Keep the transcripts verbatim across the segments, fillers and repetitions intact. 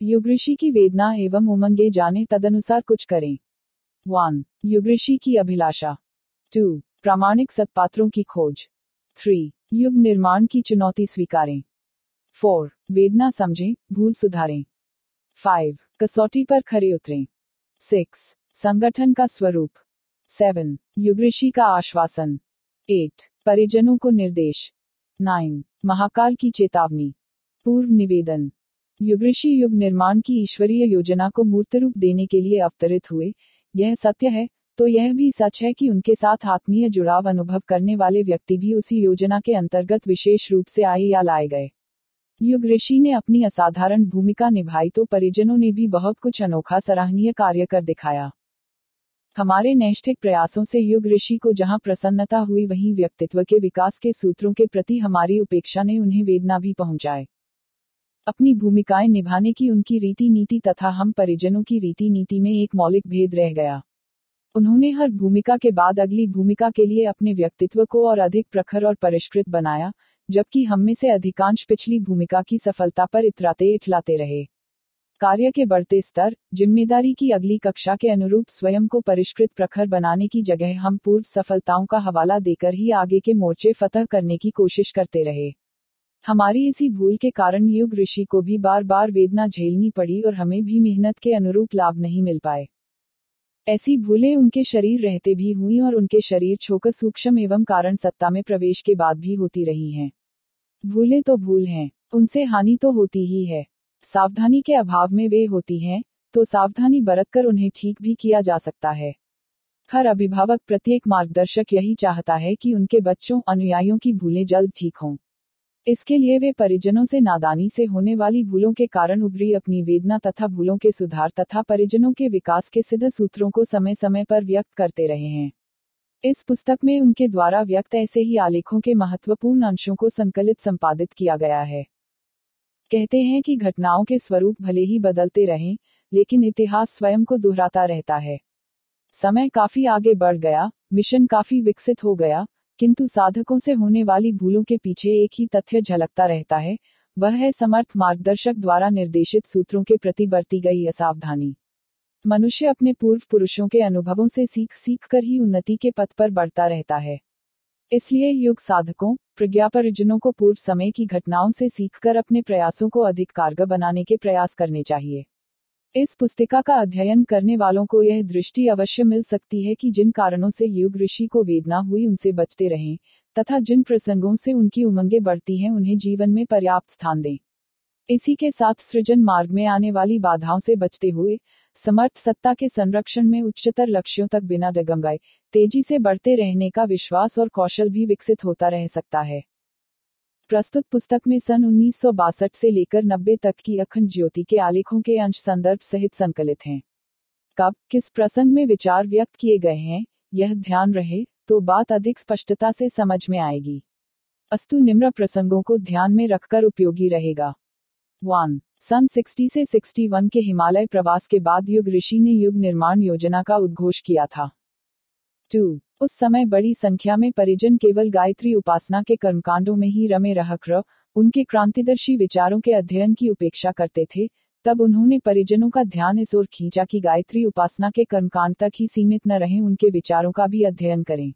युग ऋषि की वेदना एवं उमंगे जाने तदनुसार कुछ करें। वन युग ऋषि की अभिलाषा। टू प्रामाणिक सत्पात्रों की खोज। थ्री युग निर्माण की चुनौती स्वीकारें। फोर वेदना समझें, भूल सुधारें। फाइव कसौटी पर खरे उतरें। सिक्स संगठन का स्वरूप। सेवन युग ऋषि का आश्वासन। एट परिजनों को निर्देश। नाइन महाकाल की चेतावनी। पूर्व निवेदन। युग ऋषि युग निर्माण की ईश्वरीय योजना को मूर्त रूप देने के लिए अवतरित हुए। यह सत्य है तो यह भी सच है कि उनके साथ आत्मीय जुड़ाव अनुभव करने वाले व्यक्ति भी उसी योजना के अंतर्गत विशेष रूप से आए या लाए गए। युग ऋषि ने अपनी असाधारण भूमिका निभाई तो परिजनों ने भी बहुत कुछ अनोखा सराहनीय कार्य कर दिखाया। हमारे नैष्ठिक प्रयासों से युग ऋषि को जहां प्रसन्नता हुई वहीं व्यक्तित्व के विकास के सूत्रों के प्रति हमारी उपेक्षा ने उन्हें वेदना भी पहुंचाए। अपनी भूमिकाएं निभाने की उनकी रीति नीति तथा हम परिजनों की रीति नीति में एक मौलिक भेद रह गया। उन्होंने हर भूमिका के बाद अगली भूमिका के लिए अपने व्यक्तित्व को और अधिक प्रखर और परिष्कृत बनाया, जबकि हम में से अधिकांश पिछली भूमिका की सफलता पर इतराते इठलाते रहे। कार्य के बढ़ते स्तर, जिम्मेदारी की अगली कक्षा के अनुरूप स्वयं को परिष्कृत प्रखर बनाने की जगह हम पूर्व सफलताओं का हवाला देकर ही आगे के मोर्चे फतह करने की कोशिश करते रहे। हमारी इसी भूल के कारण युग ऋषि को भी बार बार वेदना झेलनी पड़ी और हमें भी मेहनत के अनुरूप लाभ नहीं मिल पाए। ऐसी भूलें उनके शरीर रहते भी हुई और उनके शरीर छोकर सूक्ष्म एवं कारण सत्ता में प्रवेश के बाद भी होती रही हैं। भूलें तो भूल हैं, उनसे हानि तो होती ही है। सावधानी के अभाव में वे होती हैं, तो सावधानी बरतकर उन्हें ठीक भी किया जा सकता है। हर अभिभावक, प्रत्येक मार्गदर्शक यही चाहता है कि उनके बच्चों अनुयायियों की भूलें जल्द ठीक हों। इसके लिए वे परिजनों से नादानी से होने वाली भूलों के कारण उभरी अपनी वेदना तथा भूलों के सुधार तथा परिजनों के विकास के सिद्ध सूत्रों को समय समय पर व्यक्त करते रहे हैं। इस पुस्तक में उनके द्वारा व्यक्त ऐसे ही आलेखों के महत्वपूर्ण अंशों को संकलित संपादित किया गया है। कहते हैं कि घटनाओं के स्वरूप भले ही बदलते रहें, लेकिन इतिहास स्वयं को दोहराता रहता है। समय काफी आगे बढ़ गया, मिशन काफी विकसित हो गया, किंतु साधकों से होने वाली भूलों के पीछे एक ही तथ्य झलकता रहता है, वह है समर्थ मार्गदर्शक द्वारा निर्देशित सूत्रों के प्रति बरती गई असावधानी। मनुष्य अपने पूर्व पुरुषों के अनुभवों से सीख सीख कर ही उन्नति के पथ पर बढ़ता रहता है। इसलिए युग साधकों, प्रज्ञापरिजनों को पूर्व समय की घटनाओं से सीखकर अपने प्रयासों को अधिक कारगर बनाने के प्रयास करने चाहिए। इस पुस्तिका का अध्ययन करने वालों को यह दृष्टि अवश्य मिल सकती है कि जिन कारणों से युग ऋषि को वेदना हुई उनसे बचते रहें, तथा जिन प्रसंगों से उनकी उमंगें बढ़ती हैं उन्हें जीवन में पर्याप्त स्थान दें। इसी के साथ सृजन मार्ग में आने वाली बाधाओं से बचते हुए समर्थ सत्ता के संरक्षण में उच्चतर लक्ष्यों तक बिना डगमगाए तेजी से बढ़ते रहने का विश्वास और कौशल भी विकसित होता रह सकता है। प्रस्तुत पुस्तक में सन उन्नीस सौ बासठ से लेकर नब्बे तक की अखंड ज्योति के आलेखों के अंश संदर्भ सहित संकलित हैं। कब, किस प्रसंग में विचार व्यक्त किए गए हैं, यह ध्यान रहे तो बात अधिक स्पष्टता से समझ में आएगी। अस्तु निम्न प्रसंगों को ध्यान में रखकर उपयोगी रहेगा। वन सन साठ से इकसठ के हिमालय प्रवास के बाद युग ऋषि ने युग निर्माण योजना का उद्घोष किया था। टू उस समय बड़ी संख्या में परिजन केवल गायत्री उपासना के कर्मकांडों में ही रमे रहकर उनके क्रांतिदर्शी विचारों के अध्ययन की उपेक्षा करते थे। तब उन्होंने परिजनों का ध्यान इस ओर खींचा कि गायत्री उपासना के कर्मकांड तक ही सीमित न रहें, उनके विचारों का भी अध्ययन करें।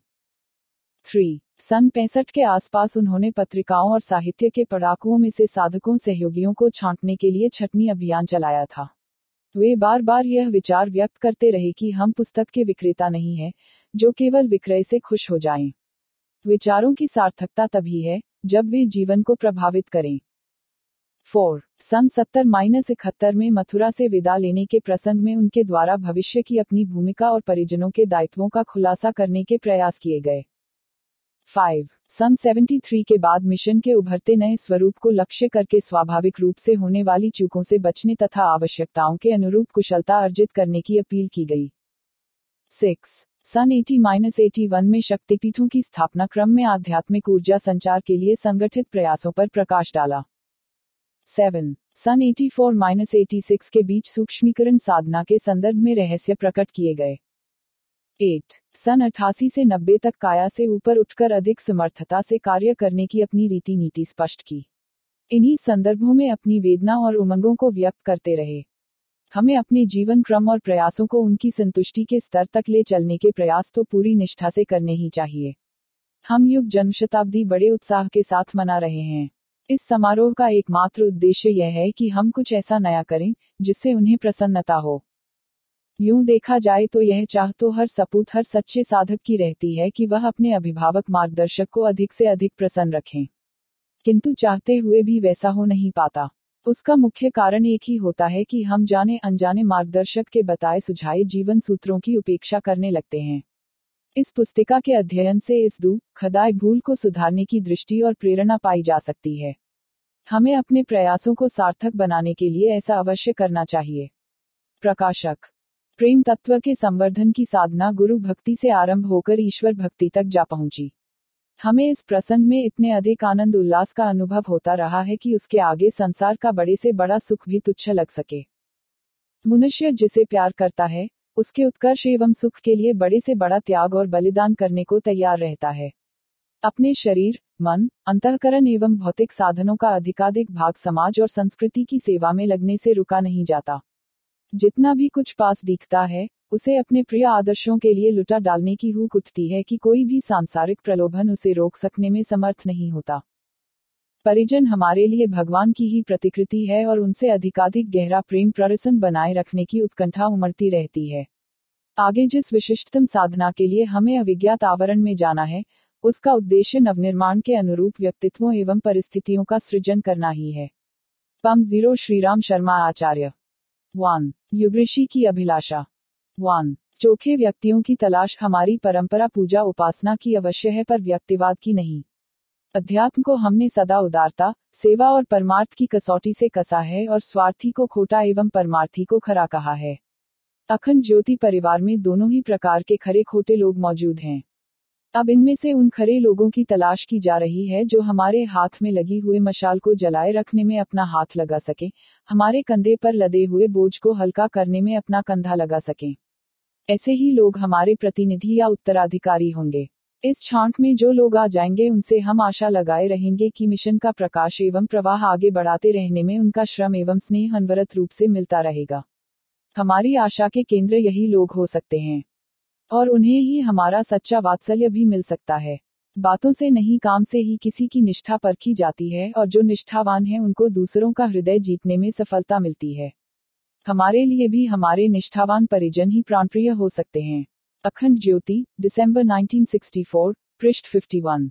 थ्री सन पैंसठ के आसपास उन्होंने पत्रिकाओं और साहित्य के पढ़ाकुओं में से साधकों सहयोगियों को छांटने के लिए छटनी अभियान चलाया था। वे बार बार यह विचार व्यक्त करते रहे कि हम पुस्तक के विक्रेता नहीं हैं, जो केवल विक्रय से खुश हो जाएं। विचारों की सार्थकता तभी है जब वे जीवन को प्रभावित करें। फोर सन सत्तर इकहत्तर में मथुरा से विदा लेने के प्रसंग में उनके द्वारा भविष्य की अपनी भूमिका और परिजनों के दायित्वों का खुलासा करने के प्रयास किए गए। फाइव सन तिहत्तर के बाद मिशन के उभरते नए स्वरूप को लक्ष्य करके स्वाभाविक रूप से होने वाली चूकों से बचने तथा आवश्यकताओं के अनुरूप कुशलता अर्जित करने की अपील की गई। सिक्स सन अस्सी इक्यासी में शक्तिपीठों की स्थापना क्रम में आध्यात्मिक ऊर्जा संचार के लिए संगठित प्रयासों पर प्रकाश डाला। सेवन सन चौरासी छियासी के बीच सूक्ष्मीकरण साधना के संदर्भ में रहस्य प्रकट किए गए। एट सन अठासी से नब्बे तक काया से ऊपर उठकर अधिक समर्थता से कार्य करने की अपनी रीति नीति स्पष्ट की। इन्हीं संदर्भों में अपनी वेदना और उमंगों को व्यक्त करते रहे। हमें अपने जीवन क्रम और प्रयासों को उनकी संतुष्टि के स्तर तक ले चलने के प्रयास तो पूरी निष्ठा से करने ही चाहिए। हम युग जन्मशताब्दी बड़े उत्साह के साथ मना रहे हैं। इस समारोह का एकमात्र उद्देश्य यह है कि हम कुछ ऐसा नया करें जिससे उन्हें प्रसन्नता हो। यूं देखा जाए तो यह चाह तो हर सपूत हर सच्चे साधक की रहती है कि वह अपने अभिभावक मार्गदर्शक को अधिक से अधिक प्रसन्न रखें, किंतु चाहते हुए भी वैसा हो नहीं पाता। उसका मुख्य कारण एक ही होता है कि हम जाने अनजाने मार्गदर्शक के बताए सुझाए जीवन सूत्रों की उपेक्षा करने लगते हैं। इस पुस्तिका के अध्ययन से इस दुखदायी भूल को सुधारने की दृष्टि और प्रेरणा पाई जा सकती है। हमें अपने प्रयासों को सार्थक बनाने के लिए ऐसा अवश्य करना चाहिए। प्रकाशक। प्रेम तत्व के संवर्धन की साधना गुरु भक्ति से आरंभ होकर ईश्वर भक्ति तक जा पहुंची। हमें इस प्रसंग में इतने अधिक आनंद उल्लास का अनुभव होता रहा है कि उसके आगे संसार का बड़े से बड़ा सुख भी तुच्छ लग सके। मनुष्य जिसे प्यार करता है, उसके उत्कर्ष एवं सुख के लिए बड़े से बड़ा त्याग और बलिदान करने को तैयार रहता है। अपने शरीर, मन, अंतःकरण एवं भौतिक साधनों का अधिकाधिक भाग समाज और संस्कृति की सेवा में लगने से रुका नहीं जाता। जितना भी कुछ पास दिखता है, उसे अपने प्रिय आदर्शों के लिए लुटा डालने की हूक उठती है कि कोई भी सांसारिक प्रलोभन उसे रोक सकने में समर्थ नहीं होता। परिजन हमारे लिए भगवान की ही प्रतिकृति है और उनसे अधिकाधिक गहरा प्रेम प्रसंग बनाए रखने की उत्कंठा उमड़ती रहती है। आगे जिस विशिष्टतम साधना के लिए हमें अविज्ञात आवरण में जाना है, उसका उद्देश्य नवनिर्माण के अनुरूप व्यक्तित्वों एवं परिस्थितियों का सृजन करना ही है। पम जीरो श्रीराम शर्मा आचार्य। वन युगऋषि की अभिलाषा। वन चोखे व्यक्तियों की तलाश हमारी परंपरा पूजा उपासना की अवश्य है, पर व्यक्तिवाद की नहीं। अध्यात्म को हमने सदा उदारता, सेवा और परमार्थ की कसौटी से कसा है और स्वार्थी को खोटा एवं परमार्थी को खरा कहा है। अखंड ज्योति परिवार में दोनों ही प्रकार के खरे खोटे लोग मौजूद हैं। अब इनमें से उन खरे लोगों की तलाश की जा रही है जो हमारे हाथ में लगी हुए मशाल को जलाए रखने में अपना हाथ लगा सके, हमारे कंधे पर लदे हुए बोझ को हल्का करने में अपना कंधा लगा सकें। ऐसे ही लोग हमारे प्रतिनिधि या उत्तराधिकारी होंगे। इस छांट में जो लोग आ जाएंगे उनसे हम आशा लगाए रहेंगे कि मिशन का प्रकाश एवं प्रवाह आगे बढ़ाते रहने में उनका श्रम एवं स्नेह अनवरत रूप से मिलता रहेगा। हमारी आशा के केंद्र यही लोग हो सकते हैं और उन्हें ही हमारा सच्चा वात्सल्य भी मिल सकता है। बातों से नहीं काम से ही किसी की निष्ठा परखी जाती है और जो निष्ठावान है उनको दूसरों का हृदय जीतने में सफलता मिलती है। हमारे लिए भी हमारे निष्ठावान परिजन ही प्राणप्रिय हो सकते हैं। अखंड ज्योति, दिसंबर उन्नीस सौ चौंसठ, पृष्ठ इक्यावन।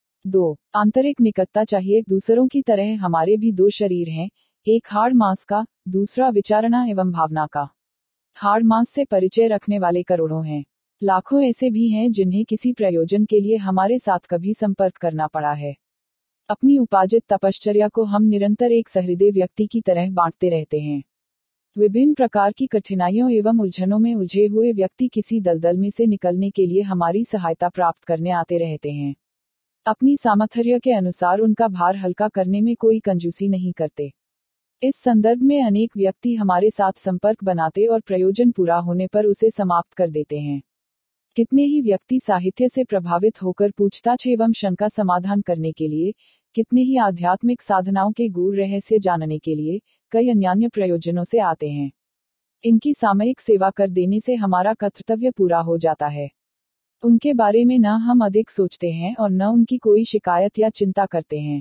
दो आंतरिक निकटता चाहिए। दूसरों की तरह हमारे भी दो शरीर हैं, एक हाड़ मांस का, दूसरा विचारणा एवं भावना का। हाड़ मांस से परिचय रखने वाले करोड़ों हैं, लाखों ऐसे भी हैं जिन्हें किसी प्रयोजन के लिए हमारे साथ कभी संपर्क करना पड़ा है। अपनी उपार्जित तपश्चर्या को हम निरंतर एक सहृदय व्यक्ति की तरह बांटते रहते हैं। विभिन्न प्रकार की कठिनाइयों एवं उलझनों में उलझे हुए व्यक्ति किसी दलदल में से निकलने के लिए हमारी सहायता प्राप्त करने आते रहते हैं। अपनी सामर्थ्य के अनुसार उनका भार हल्का करने में कोई कंजूसी नहीं करते। इस संदर्भ में अनेक व्यक्ति हमारे साथ संपर्क बनाते और प्रयोजन पूरा होने पर उसे समाप्त कर देते हैं। कितने ही व्यक्ति साहित्य से प्रभावित होकर पूछताछ एवं शंका समाधान करने के लिए, कितने ही आध्यात्मिक साधनाओं के गूढ़ रहस्य जानने के लिए, कई अन्यान्य प्रयोजनों से आते हैं। इनकी सामयिक सेवा कर देने से हमारा कर्तव्य पूरा हो जाता है। उनके बारे में न हम अधिक सोचते हैं और न उनकी कोई शिकायत या चिंता करते हैं।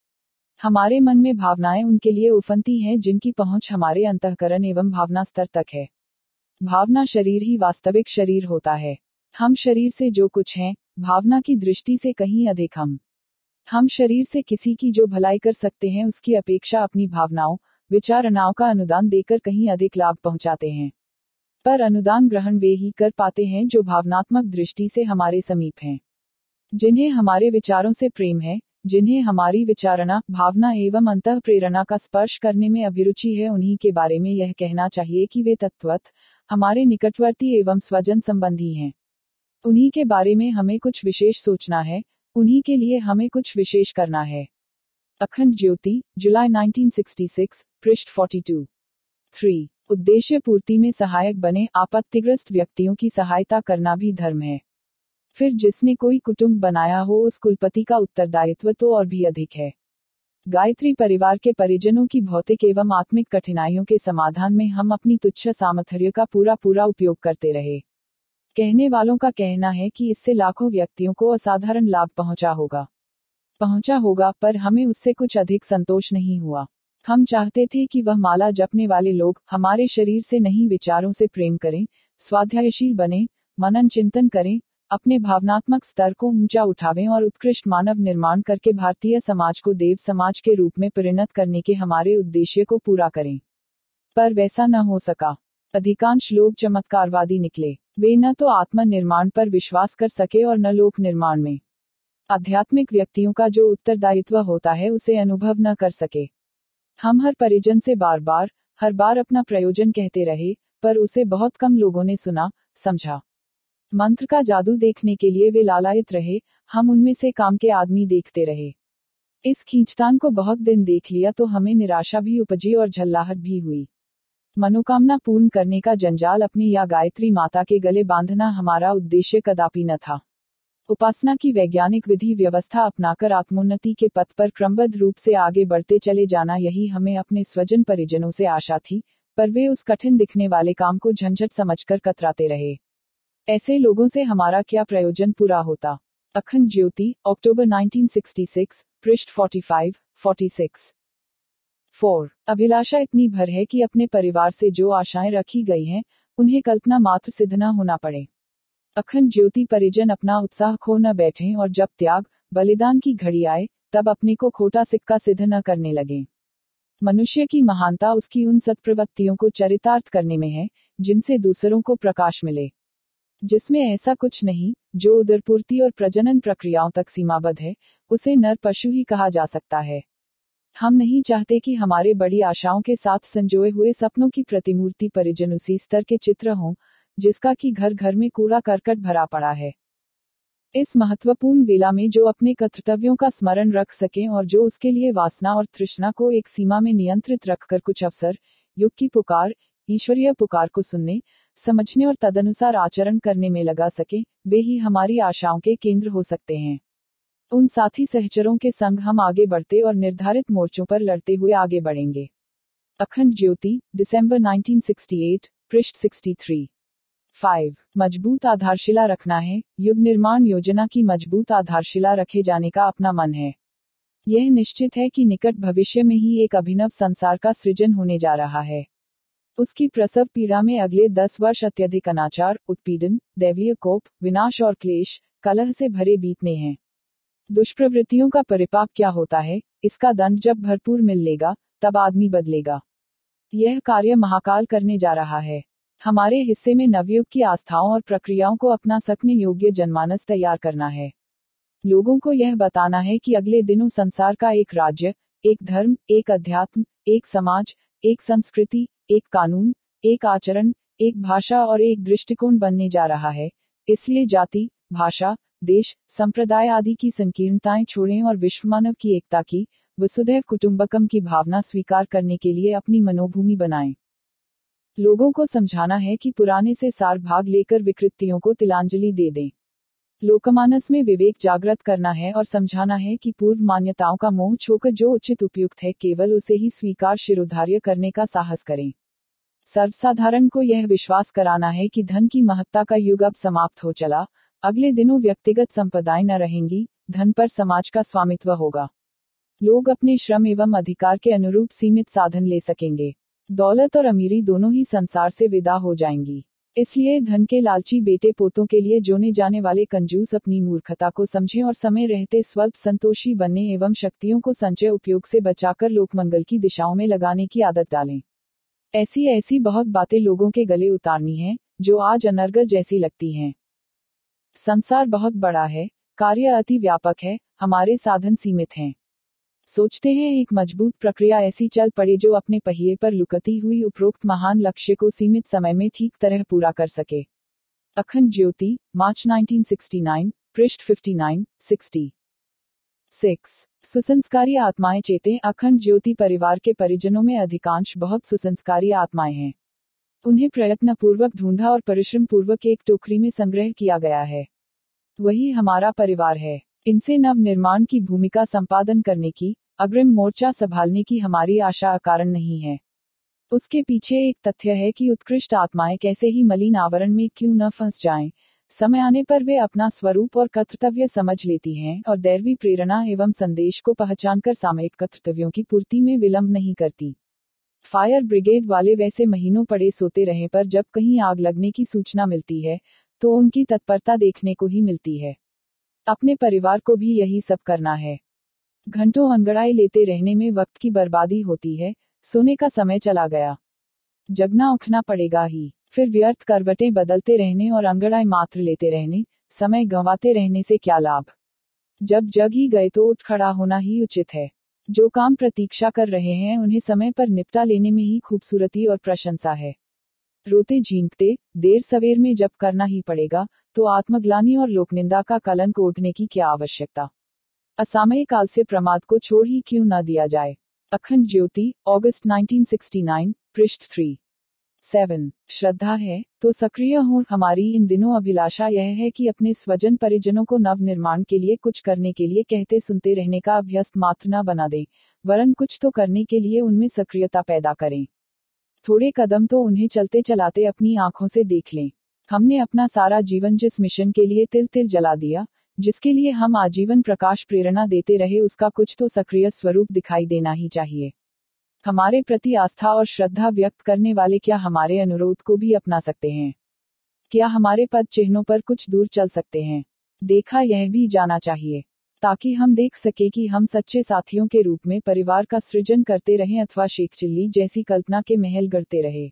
हमारे मन में भावनाएं उनके लिए उफनती हैं जिनकी पहुंच हमारे अंतःकरण एवं भावना स्तर तक है। भावना शरीर ही वास्तविक शरीर होता है। हम शरीर से जो कुछ हैं, भावना की दृष्टि से कहीं अधिक हम हम शरीर से किसी की जो भलाई कर सकते हैं उसकी अपेक्षा अपनी भावनाओं, विचारणाओं का अनुदान देकर कहीं अधिक लाभ पहुंचाते हैं। पर अनुदान ग्रहण वे ही कर पाते हैं जो भावनात्मक दृष्टि से हमारे समीप हैं, जिन्हें हमारे विचारों से प्रेम है, जिन्हें हमारी विचारणा, भावना एवं अंतः प्रेरणा का स्पर्श करने में अभिरुचि है। उन्हीं के बारे में यह कहना चाहिए कि वे तत्वतः हमारे निकटवर्ती एवं स्वजन संबंधी हैं। उन्हीं के बारे में हमें कुछ विशेष सोचना है, उन्हीं के लिए हमें कुछ विशेष करना है। अखंड ज्योति, जुलाई उन्नीस सौ छियासठ, पृष्ठ बयालीस। थ्री उद्देश्य पूर्ति में सहायक बने। आपत्तिग्रस्त व्यक्तियों की सहायता करना भी धर्म है। फिर जिसने कोई कुटुंब बनाया हो उस कुलपति का उत्तरदायित्व तो और भी अधिक है। गायत्री परिवार के परिजनों की भौतिक एवं आत्मिक कठिनाइयों के समाधान में हम अपनी तुच्छ सामर्थ्य का पूरा पूरा उपयोग करते रहे। कहने वालों का कहना है कि इससे लाखों व्यक्तियों को असाधारण लाभ पहुंचा होगा पहुंचा होगा पर हमें उससे कुछ अधिक संतोष नहीं हुआ। हम चाहते थे कि वह माला जपने वाले लोग हमारे शरीर से नहीं विचारों से प्रेम करें, स्वाध्यायशील बने, मनन चिंतन करें, अपने भावनात्मक स्तर को ऊंचा उठावें और उत्कृष्ट मानव निर्माण करके भारतीय समाज को देव समाज के रूप में परिणत करने के हमारे उद्देश्य को पूरा करें। पर वैसा न हो सका। अधिकांश लोग चमत्कारवादी निकले। वे न तो आत्म निर्माण पर विश्वास कर सके और न लोक निर्माण में आध्यात्मिक व्यक्तियों का जो उत्तरदायित्व होता है उसे अनुभव न कर सके। हम हर परिजन से बार बार हर बार अपना प्रयोजन कहते रहे, पर उसे बहुत कम लोगों ने सुना, समझा। मंत्र का जादू देखने के लिए वे लालायित रहे, हम उनमें से काम के आदमी देखते रहे। इस खींचतान को बहुत दिन देख लिया तो हमें निराशा भी उपजी और झल्लाहट भी हुई। मनोकामना पूर्ण करने का जंजाल अपनी या गायत्री माता के गले बांधना हमारा उद्देश्य कदापि न था। उपासना की वैज्ञानिक विधि व्यवस्था अपनाकर आत्मोन्नति के पथ पर क्रमबद्ध रूप से आगे बढ़ते चले जाना, यही हमें अपने स्वजन परिजनों से आशा थी, पर वे उस कठिन दिखने वाले काम को झंझट समझकर कतराते रहे। ऐसे लोगों से हमारा क्या प्रयोजन पूरा होता। अखंड ज्योति, अक्टूबर उन्नीस सौ छियासठ, पृष्ठ पैंतालीस, छियालीस। फोर अभिलाषा इतनी भर है कि अपने परिवार से जो आशाएं रखी गई हैं, उन्हें कल्पना मात्र सिद्ध न होना पड़े। अखंड ज्योति परिजन अपना उत्साह खो न बैठें और जब त्याग बलिदान की घड़ी आए तब अपने को खोटा सिक्का सिद्ध न करने लगे। मनुष्य की महानता उसकी उन सत्प्रवृत्तियों को चरितार्थ करने में है जिनसे दूसरों को प्रकाश मिले। जिसमें ऐसा कुछ नहीं जो उदरपूर्ति और प्रजनन प्रक्रियाओं तक सीमाबद्ध है, उसे नर पशु ही कहा जा सकता है। हम नहीं चाहते कि हमारे बड़ी आशाओं के साथ संजोए हुए सपनों की प्रतिमूर्ति परिजन उसी स्तर के चित्र हों जिसका कि घर घर में कूड़ा करकट भरा पड़ा है। इस महत्वपूर्ण वेला में जो अपने कर्तव्यों का स्मरण रख सकें और जो उसके लिए वासना और तृष्णा को एक सीमा में नियंत्रित रखकर कुछ अवसर युग की पुकार, ईश्वरीय पुकार को सुनने, समझने और तदनुसार आचरण करने में लगा सके, वे ही हमारी आशाओं के केंद्र हो सकते हैं। उन साथी सहचरों के संग हम आगे बढ़ते और निर्धारित मोर्चों पर लड़ते हुए आगे बढ़ेंगे। अखंड ज्योति, दिसंबर उन्नीस सौ अड़सठ, पृष्ठ तिरसठ। फाइव मजबूत आधारशिला रखना है। युग निर्माण योजना की मजबूत आधारशिला रखे जाने का अपना मन है। यह निश्चित है कि निकट भविष्य में ही एक अभिनव संसार का सृजन होने जा रहा है। उसकी प्रसव पीड़ा में अगले दस वर्ष अत्यधिक अनाचार, उत्पीड़न, दैवीय कोप, विनाश और क्लेश, कलह से भरे बीतने हैं। दुष्प्रवृत्तियों का परिपाक क्या होता है, इसका दंड जब भरपूर मिल लेगा, तब आदमी बदलेगा। यह कार्य महाकाल करने जा रहा है। हमारे हिस्से में नवयुग की आस्थाओं और प्रक्रियाओं को अपना सकने योग्य जनमानस तैयार करना है। लोगों को यह बताना है कि अगले दिनों संसार का एक राज्य, एक धर्म, एक अध्यात्म, एक समाज, एक संस्कृति, एक कानून, एक आचरण, एक भाषा और एक दृष्टिकोण बनने जा रहा है। इसलिए जाति, भाषा, देश, संप्रदाय आदि की संकीर्णताएं छोड़ें और विश्वमानव की एकता की, वसुधैव कुटुंबकम की भावना स्वीकार करने के लिए अपनी मनोभूमि बनाएं। लोगों को समझाना है कि पुराने से सार भाग लेकर विकृतियों को तिलांजलि दे दें। लोकमानस में विवेक जागृत करना है और समझाना है कि पूर्व मान्यताओं का मोह छोड़कर जो उचित उपयुक्त है केवल उसे ही स्वीकार शिरोधार्य करने का साहस करें। सर्वसाधारण को यह विश्वास कराना है कि धन की महत्ता का युग अब समाप्त हो चला। अगले दिनों व्यक्तिगत संपदाएं न रहेंगी, धन पर समाज का स्वामित्व होगा। लोग अपने श्रम एवं अधिकार के अनुरूप सीमित साधन ले सकेंगे। दौलत और अमीरी दोनों ही संसार से विदा हो जाएंगी। इसलिए धन के लालची बेटे पोतों के लिए जोने जाने वाले कंजूस अपनी मूर्खता को समझें और समय रहते स्वल्प संतोषी बनने एवं शक्तियों को संचय उपयोग से बचाकर लोकमंगल की दिशाओं में लगाने की आदत डालें। ऐसी ऐसी बहुत बातें लोगों के गले उतारनी हैं, जो आज अनर्गल जैसी लगती हैं। संसार बहुत बड़ा है, कार्य अति व्यापक है, हमारे साधन सीमित हैं। सोचते हैं एक मजबूत प्रक्रिया ऐसी चल पड़े जो अपने पहिए पर लुकती हुई उपरोक्त महान लक्ष्य को सीमित समय में ठीक तरह पूरा कर सके। अखंड ज्योति, मार्च उन्नीस सौ उनहत्तर, पृष्ठ उनसठ, साठ। सिक्स सुसंस्कारी आत्माएं चेतें। अखंड ज्योति परिवार के परिजनों में अधिकांश बहुत सुसंस्कारी आत्माएं हैं। उन्हें प्रयत्नपूर्वक ढूंढा और परिश्रम पूर्वक एक टोकरी में संग्रह किया गया है। वही हमारा परिवार है। इनसे नव निर्माण की भूमिका संपादन करने की, अग्रिम मोर्चा संभालने की हमारी आशा अकारण नहीं है। उसके पीछे एक तथ्य है कि उत्कृष्ट आत्माएं कैसे ही मलिन आवरण में क्यों न फंस जाएं, समय आने पर वे अपना स्वरूप और कर्तव्य समझ लेती हैं और दैवी प्रेरणा एवं संदेश को पहचानकर सामयिक कर्तव्यों की पूर्ति में विलंब नहीं करती। फायर ब्रिगेड वाले वैसे महीनों पड़े सोते रहे, पर जब कहीं आग लगने की सूचना मिलती है तो उनकी तत्परता देखने को ही मिलती है। अपने परिवार को भी यही सब करना है। घंटों अंगड़ाई लेते रहने में वक्त की बर्बादी होती है। सोने का समय चला गया, जगना उठना पड़ेगा ही। फिर व्यर्थ करवटें बदलते रहने और अंगड़ाई मात्र लेते रहने, समय गंवाते रहने से क्या लाभ। जब जग ही गए तो उठ खड़ा होना ही उचित है। जो काम प्रतीक्षा कर रहे हैं उन्हें समय पर निपटा लेने में ही खूबसूरती और प्रशंसा है। रोते झींकते देर सवेर में जब करना ही पड़ेगा तो आत्मग्लानि और लोकनिंदा का कलंक ओढ़ने की क्या आवश्यकता। असामयिक आलस्य प्रमाद को छोड़ ही क्यों न दिया जाए। अखंड ज्योति, अगस्त नाइनटीन सिक्सटी नाइन, पृष्ठ थ्री सेवन। श्रद्धा है तो सक्रिय हो। हमारी इन दिनों अभिलाषा यह है कि अपने स्वजन परिजनों को नव निर्माण के लिए कुछ करने के लिए कहते सुनते रहने का अभ्यस्त मात्र न बना दें, वरन कुछ तो करने के लिए उनमें सक्रियता पैदा करें। थोड़े कदम तो उन्हें चलते चलाते अपनी आंखों से देख लें। हमने अपना सारा जीवन जिस मिशन के लिए तिल तिल जला दिया, जिसके लिए हम आजीवन प्रकाश प्रेरणा देते रहे, उसका कुछ तो सक्रिय स्वरूप दिखाई देना ही चाहिए। हमारे प्रति आस्था और श्रद्धा व्यक्त करने वाले क्या हमारे अनुरोध को भी अपना सकते हैं? क्या हमारे पद चिन्हों पर कुछ दूर चल सकते हैं? देखा यह भी जाना चाहिए, ताकि हम देख सके कि हम सच्चे साथियों के रूप में परिवार का सृजन करते रहें अथवा शेख चिल्ली जैसी कल्पना के महल गढ़ते रहे।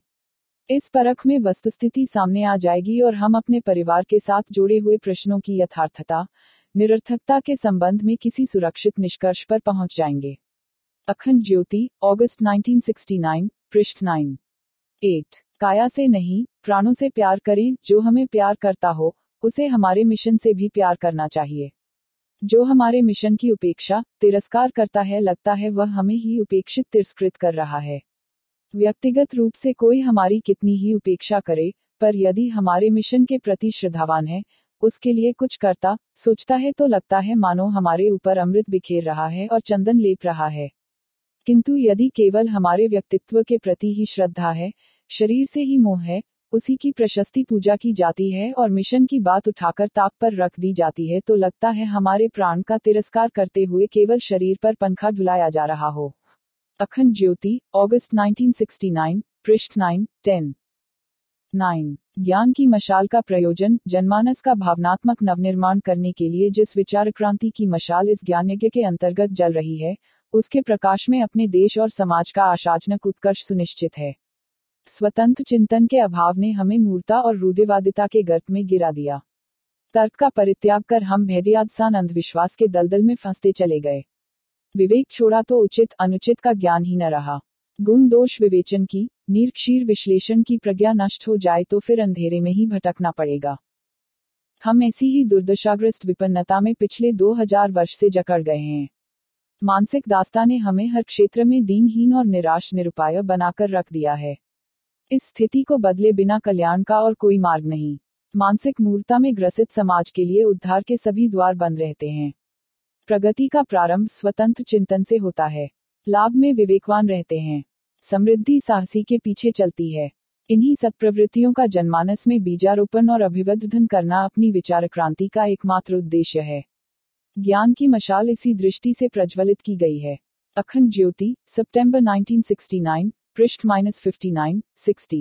इस परख में वस्तुस्थिति सामने आ जाएगी और हम अपने परिवार के साथ जुड़े हुए प्रश्नों की यथार्थता, निरर्थकता के संबंध में किसी सुरक्षित निष्कर्ष पर पहुंच जाएंगे। अखंड ज्योति, अगस्त नाइनटीन सिक्सटी नाइन, पृष्ठ नाइन एट। काया से नहीं, प्राणों से प्यार करें। जो हमें प्यार करता हो, उसे हमारे मिशन से भी प्यार करना चाहिए। जो हमारे मिशन की उपेक्षा, तिरस्कार करता है, लगता है वह हमें ही उपेक्षित तिरस्कृत कर रहा है। व्यक्तिगत रूप से कोई हमारी कितनी ही उपेक्षा करे, पर यदि हमारे मिशन के प्रति श्रद्धावान है, उसके लिए कुछ करता, सोचता है, तो लगता है मानो हमारे ऊपर अमृत बिखेर रहा है और चंदन लेप रहा है। किंतु यदि केवल हमारे व्यक्तित्व के प्रति ही श्रद्धा है, शरीर से ही मोह है, उसी की प्रशस्ति पूजा की जाती है और मिशन की बात उठाकर ताक पर रख दी जाती है, तो लगता है हमारे प्राण का तिरस्कार करते हुए केवल शरीर पर पंखा डुलाया जा रहा हो। अखंड ज्योति, अगस्त नाइनटीन सिक्सटी नाइन, पृष्ठ नाइन टेन नाइन। ज्ञान की मशाल का प्रयोजन, जनमानस का भावनात्मक नवनिर्माण करने के लिए जिस विचार क्रांति की मशाल इस ज्ञान यज्ञ के अंतर्गत जल रही है, उसके प्रकाश में अपने देश और समाज का आशाजनक उत्कर्ष सुनिश्चित है। स्वतंत्र चिंतन के अभाव ने हमें मूर्ता और रूढ़िवादिता के गर्त में गिरा दिया। तर्क का परित्याग कर हम भेड़ियादसान अंधविश्वास के दलदल में फंसते चले गए। विवेक छोड़ा तो उचित अनुचित का ज्ञान ही न रहा। गुण दोष विवेचन की, निरक्षीर विश्लेषण की प्रज्ञा नष्ट हो जाए तो फिर अंधेरे में ही भटकना पड़ेगा। हम ऐसी ही दुर्दशाग्रस्त विपन्नता में पिछले दो हजार वर्ष से जकड़ गए हैं। मानसिक दास्ता ने हमें हर क्षेत्र में दीनहीन और निराश निरुपाय बनाकर रख दिया है। इस स्थिति को बदले बिना कल्याण का और कोई मार्ग नहीं। मानसिक मूर्ता में ग्रसित समाज के लिए उद्धार के सभी द्वार बंद रहते हैं। प्रगति का प्रारंभ स्वतंत्र चिंतन से होता है। लाभ में विवेकवान रहते हैं। समृद्धि साहसी के पीछे चलती है। इन्हीं सत्प्रवृत्तियों का जनमानस में बीजारोपण और अभिवर्धन करना अपनी विचार क्रांति का एकमात्र उद्देश्य है। ज्ञान की मशाल इसी दृष्टि से प्रज्वलित की गई है। अखंड ज्योति, सितंबर नाइनटीन सिक्सटी नाइन, पृष्ठ minus fifty nine, sixty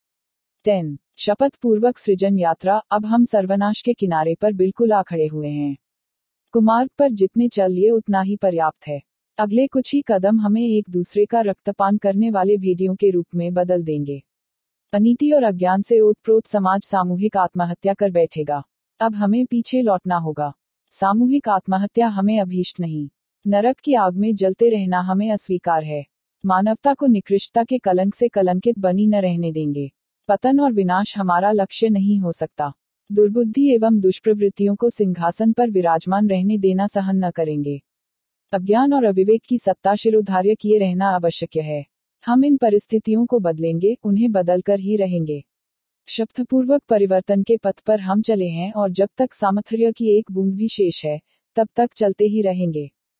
ten. शपथ पूर्वक सृजन यात्रा। अब हम सर्वनाश के किनारे पर बिल्कुल आ खड़े हुए हैं। कुमार्ग पर जितने चल लिए उतना ही पर्याप्त है। अगले कुछ ही कदम हमें एक दूसरे का रक्तपान करने वाले भेड़ियों के रूप में बदल देंगे। अनीति और अज्ञान से ओतप्रोत समाज सामूहिक आत्महत्या कर बैठेगा। अब हमें पीछे लौटना होगा। सामूहिक आत्महत्या हमें अभीष्ट नहीं। नरक की आग में जलते रहना हमें अस्वीकार है। मानवता को निकृष्टता के कलंक से कलंकित बनी न रहने देंगे। पतन और विनाश हमारा लक्ष्य नहीं हो सकता। दुर्बुद्धि एवं दुष्प्रवृत्तियों को सिंहासन पर विराजमान रहने देना सहन न करेंगे। अज्ञान और अविवेक की सत्ता शिरोधार्य किए रहना आवश्यक है। हम इन परिस्थितियों को बदलेंगे, उन्हें बदलकर ही रहेंगे। शपथपूर्वक परिवर्तन के पथ पर हम चले हैं और जब तक सामर्थ्य की एक बूंद भी शेष है, तब तक चलते ही रहेंगे।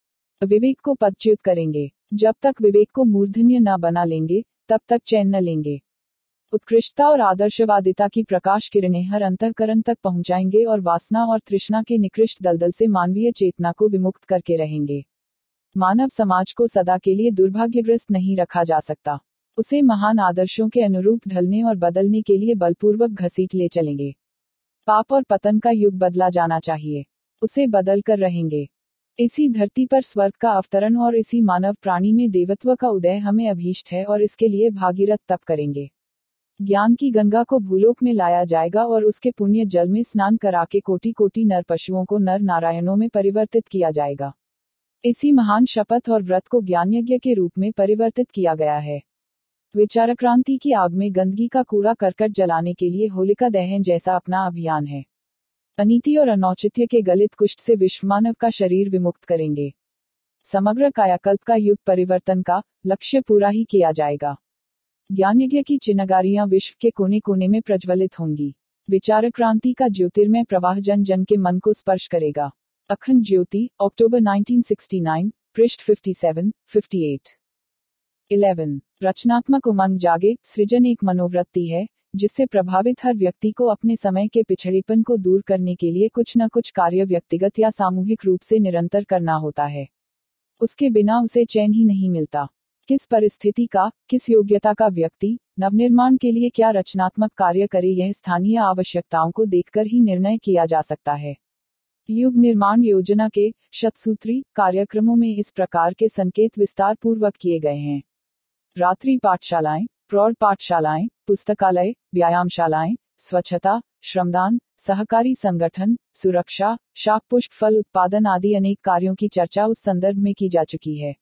विवेक को पदच्युत करेंगे। जब तक विवेक को मूर्धन्य न बना लेंगे, तब तक चैन न लेंगे। उत्कृष्टता और आदर्शवादिता की प्रकाश किरणें हर अंतःकरण तक पहुंचाएंगे और वासना और तृष्णा के निकृष्ट दलदल से मानवीय चेतना को विमुक्त करके रहेंगे। मानव समाज को सदा के लिए दुर्भाग्यग्रस्त नहीं रखा जा सकता। उसे महान आदर्शों के अनुरूप ढलने और बदलने के लिए बलपूर्वक घसीट ले चलेंगे। पाप और पतन का युग बदला जाना चाहिए। उसे बदल कर रहेंगे। इसी धरती पर स्वर्ग का अवतरण और इसी मानव प्राणी में देवत्व का उदय हमें अभीष्ट है और इसके लिए भागीरथ तप करेंगे। ज्ञान की गंगा को भूलोक में लाया जाएगा और उसके पुण्य जल में स्नान करा के कोटि कोटि नर पशुओं को नर नारायणों में परिवर्तित किया जाएगा। इसी महान शपथ और व्रत को ज्ञान यज्ञ के रूप में परिवर्तित किया गया है। विचारक्रांति की आग में गंदगी का कूड़ा करकट जलाने के लिए होलिका दहन जैसा अपना अभियान है। अनीति और अनौचित्य के गलित कुष्ठ से विश्व मानव का शरीर विमुक्त करेंगे। समग्र कायाकल्प का युग परिवर्तन का लक्ष्य पूरा ही किया जाएगा। ज्ञान यज्ञ की चिनगारियां विश्व के कोने कोने में प्रज्वलित होंगी। विचार क्रांति का ज्योतिर्मय प्रवाह जन जन के मन को स्पर्श करेगा। अखंड ज्योति, अक्टूबर नाइनटीन सिक्सटी नाइन, पृष्ठ fifty seven, fifty eight. Eleven रचनात्मक उमंग जागे। सृजन एक मनोवृत्ति है जिससे प्रभावित हर व्यक्ति को अपने समय के पिछड़ेपन को दूर करने के लिए कुछ न कुछ कार्य व्यक्तिगत या सामूहिक रूप से निरंतर करना होता है। उसके बिना उसे चैन ही नहीं मिलता। किस परिस्थिति का, किस योग्यता का व्यक्ति नवनिर्माण के लिए क्या रचनात्मक कार्य करे, यह स्थानीय आवश्यकताओं को देखकर ही निर्णय किया जा सकता है। युग निर्माण योजना के शतसूत्री कार्यक्रमों में इस प्रकार के संकेत विस्तार पूर्वक किए गए हैं। रात्रि पाठशालाएं, प्रौढ़ पाठशालाएं, पुस्तकालय, व्यायामशालाएं, स्वच्छता, श्रमदान, सहकारी संगठन, सुरक्षा, शाक पुष्प फल उत्पादन आदि अनेक कार्यों की चर्चा उस संदर्भ में की जा चुकी है।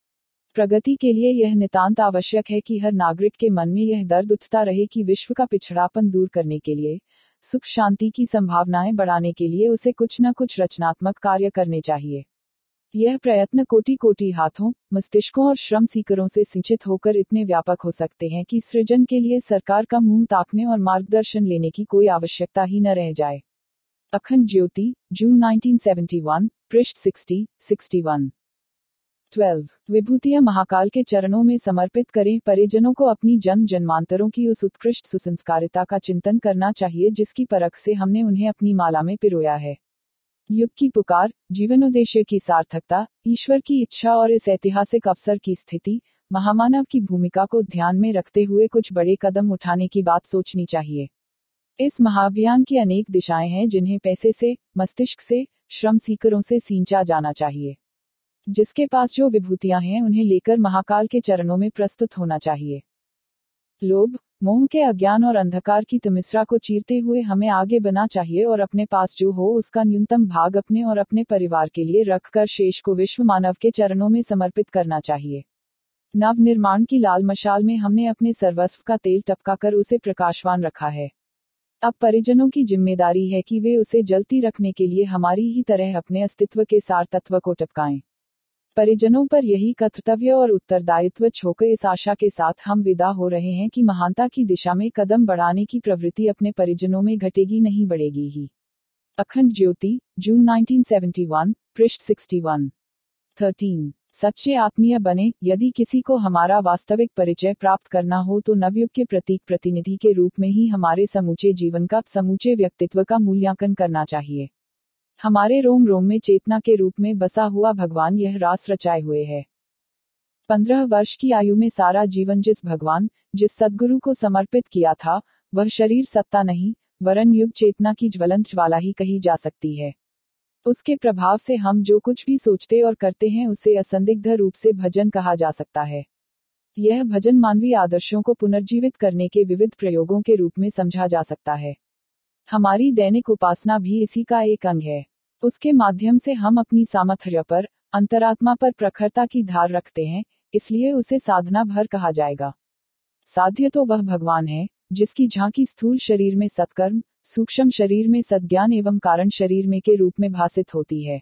प्रगति के लिए यह नितांत आवश्यक है कि हर नागरिक के मन में यह दर्द उठता रहे कि विश्व का पिछड़ापन दूर करने के लिए, सुख शांति की संभावनाएं बढ़ाने के लिए उसे कुछ न कुछ रचनात्मक कार्य करने चाहिए। यह प्रयत्न कोटि कोटि हाथों, मस्तिष्कों और श्रम सीकरों से सिंचित होकर इतने व्यापक हो सकते हैं कि सृजन के लिए सरकार का मुंह ताकने और मार्गदर्शन लेने की कोई आवश्यकता ही न रह जाए। अखंड ज्योति, जून नाइनटीन सेवेंटी वन, पृष्ठ सिक्सटी, सिक्सटी वन। ट्वेल्व विभूतियां महाकाल के चरणों में समर्पित करें। परिजनों को अपनी जन्म जन्मांतरों की उस उत्कृष्ट सुसंस्कारिता का चिंतन करना चाहिए जिसकी परख से हमने उन्हें अपनी माला में पिरोया है। युग की पुकार, जीवनोद्देश्य की सार्थकता, ईश्वर की इच्छा और इस ऐतिहासिक अवसर की स्थिति, महामानव की भूमिका को ध्यान में रखते हुए कुछ बड़े कदम उठाने की बात सोचनी चाहिए। इस महाअभियान की अनेक दिशाएं हैं जिन्हें पैसे से, मस्तिष्क से, श्रम सीकरों से सींचा जाना चाहिए। जिसके पास जो विभूतियां हैं उन्हें लेकर महाकाल के चरणों में प्रस्तुत होना चाहिए। लोभ, मोह के अज्ञान और अंधकार की तिमिस्रा को चीरते हुए हमें आगे बढ़ना चाहिए और अपने पास जो हो उसका न्यूनतम भाग अपने और अपने परिवार के लिए रखकर शेष को विश्व मानव के चरणों में समर्पित करना चाहिए। नव निर्माण की लाल मशाल में हमने अपने सर्वस्व का तेल टपकाकर उसे प्रकाशवान रखा है। अब परिजनों की जिम्मेदारी है कि वे उसे जलती रखने के लिए हमारी ही तरह अपने अस्तित्व के सार तत्व को टपकाएं। परिजनों पर यही कर्तव्य और उत्तरदायित्व छोड़कर इस आशा के साथ हम विदा हो रहे हैं कि महानता की दिशा में कदम बढ़ाने की प्रवृत्ति अपने परिजनों में घटेगी नहीं बढ़ेगी ही। अखंड ज्योति, जून नाइनटीन सेवेंटी वन, पृष्ठ सिक्सटी वन। थर्टीन सच्चे आत्मीय बने। यदि किसी को हमारा वास्तविक परिचय प्राप्त करना हो तो नवयुग के प्रतीक प्रतिनिधि के रूप में ही हमारे समूचे जीवन का, समूचे व्यक्तित्व का मूल्यांकन करना चाहिए। हमारे रोम रोम में चेतना के रूप में बसा हुआ भगवान यह रास रचाए हुए है। पंद्रह वर्ष की आयु में सारा जीवन जिस भगवान, जिस सद्गुरु को समर्पित किया था, वह शरीर सत्ता नहीं, वरन युग चेतना की ज्वलंत ज्वाला ही कही जा सकती है। उसके प्रभाव से हम जो कुछ भी सोचते और करते हैं उसे असंदिग्ध रूप से भजन कहा जा सकता है। यह भजन मानवीय आदर्शों को पुनर्जीवित करने के विविध प्रयोगों के रूप में समझा जा सकता है। हमारी दैनिक उपासना भी इसी का एक अंग है। उसके माध्यम से हम अपनी सामर्थ्य पर, अंतरात्मा पर प्रखरता की धार रखते हैं, इसलिए उसे साधना भर कहा जाएगा। साध्य तो वह भगवान है जिसकी झांकी स्थूल शरीर में सत्कर्म, सूक्ष्म शरीर में सद्ज्ञान एवं कारण शरीर में के रूप में भासित होती है।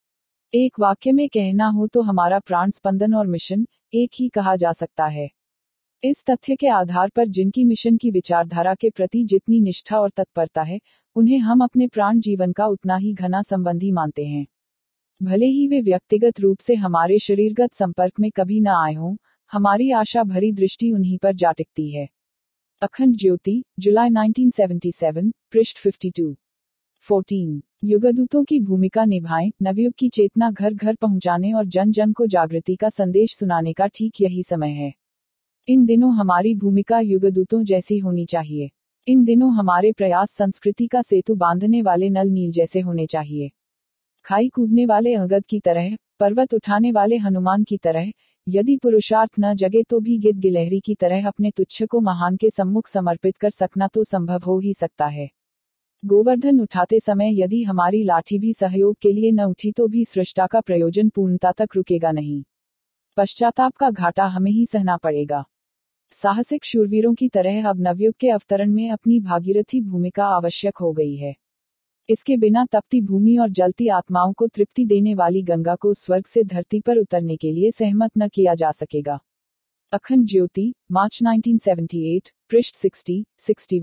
एक वाक्य में कहना हो तो हमारा प्राण स्पंदन और मिशन एक ही कहा जा सकता है। इस तथ्य के आधार पर जिनकी मिशन की विचारधारा के प्रति जितनी निष्ठा और तत्परता है, उन्हें हम अपने प्राण जीवन का उतना ही घना संबंधी मानते हैं। भले ही वे व्यक्तिगत रूप से हमारे शरीरगत संपर्क में कभी न आए हों, हमारी आशा भरी दृष्टि उन्हीं पर जा टिकती है। अखंड ज्योति, जुलाई नाइनटीन सेवेंटी सेवन, पृष्ठ बावन। चौदह युगदूतों की भूमिका निभाएं। नवयुग की चेतना घर घर पहुंचाने और जन जन को जागृति का संदेश सुनाने का ठीक यही समय है। इन दिनों हमारी भूमिका युगदूतों जैसी होनी चाहिए। इन दिनों हमारे प्रयास संस्कृति का सेतु बांधने वाले नल नील जैसे होने चाहिए। खाई कूदने वाले अंगद की तरह, पर्वत उठाने वाले हनुमान की तरह, यदि पुरुषार्थ न जगे तो भी गिद्ध गिलहरी की तरह अपने तुच्छ को महान के सम्मुख समर्पित कर सकना तो संभव हो ही सकता है। गोवर्धन उठाते समय यदि हमारी लाठी भी सहयोग के लिए न उठी तो भी सृष्टा का प्रयोजन पूर्णता तक रुकेगा नहीं। पश्चाताप का घाटा हमें ही सहना पड़ेगा। साहसिक शूरवीरों की तरह अब नवयुग के अवतरण में अपनी भागीरथी भूमिका आवश्यक हो गई है। इसके बिना तपती भूमि और जलती आत्माओं को तृप्ति देने वाली गंगा को स्वर्ग से धरती पर उतरने के लिए सहमत न किया जा सकेगा। अखंड ज्योति, मार्च नाइनटीन सेवेंटी एट, पृष्ठ साठ, इकसठ।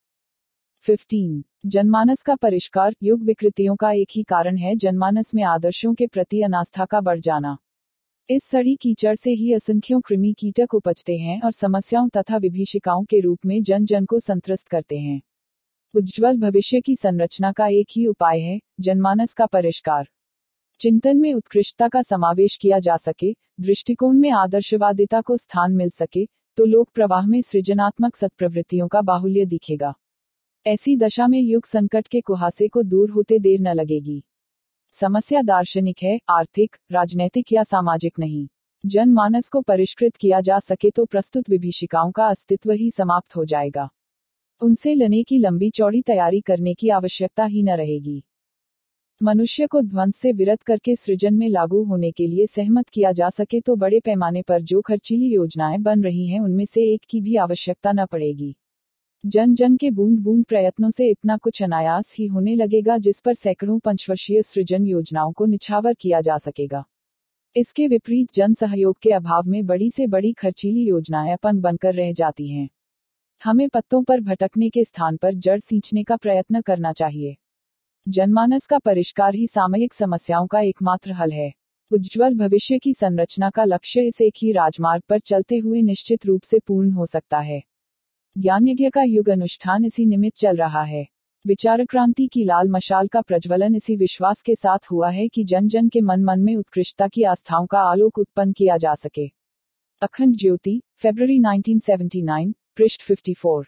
पंद्रह जनमानस का परिष्कार। युग विकृतियों का एक ही कारण है जनमानस में आदर्शों के प्रति अनास्था का बढ़ जाना। इस सड़ी कीचड़ से ही असंख्यों कृमि कीटक उपजते हैं और समस्याओं तथा विभीषिकाओं के रूप में जन जन को संत्रस्त करते हैं। उज्ज्वल भविष्य की संरचना का एक ही उपाय है, जनमानस का परिष्कार। चिंतन में उत्कृष्टता का समावेश किया जा सके, दृष्टिकोण में आदर्शवादिता को स्थान मिल सके, तो लोक प्रवाह में सृजनात्मक सत्प्रवृत्तियों का बाहुल्य दिखेगा। ऐसी दशा में युग संकट के कुहासे को दूर होते देर न लगेगी। समस्या दार्शनिक है, आर्थिक, राजनैतिक या सामाजिक नहीं। जनमानस को परिष्कृत किया जा सके तो प्रस्तुत विभीषिकाओं का अस्तित्व ही समाप्त हो जाएगा। उनसे लड़ने की लंबी चौड़ी तैयारी करने की आवश्यकता ही न रहेगी। मनुष्य को ध्वंस से विरत करके सृजन में लागू होने के लिए सहमत किया जा सके तो बड़े पैमाने पर जो खर्चीली योजनाएं बन रही हैं उनमें से एक की भी आवश्यकता न पड़ेगी। जन जन के बूंद बूंद प्रयत्नों से इतना कुछ अनायास ही होने लगेगा जिस पर सैकड़ों पंचवर्षीय सृजन योजनाओं को निछावर किया जा सकेगा। इसके विपरीत जन सहयोग के अभाव में बड़ी से बड़ी खर्चीली योजनाएं अपंग बनकर रह जाती हैं। हमें पत्तों पर भटकने के स्थान पर जड़ सींचने का प्रयत्न करना चाहिए। जनमानस का परिष्कार ही सामयिक समस्याओं का एकमात्र हल है। उज्ज्वल भविष्य की संरचना का लक्ष्य इस एक ही राजमार्ग पर चलते हुए निश्चित रूप से पूर्ण हो सकता है। ज्ञान यज्ञ का युग अनुष्ठान इसी निमित्त चल रहा है। विचार क्रांति की लाल मशाल का प्रज्वलन इसी विश्वास के साथ हुआ है कि जन जन के मन मन में उत्कृष्टता की आस्थाओं का आलोक उत्पन्न किया जा सके। अखंड ज्योति, फरवरी नाइनटीन सेवेंटी नाइन, पृष्ठ चौवन।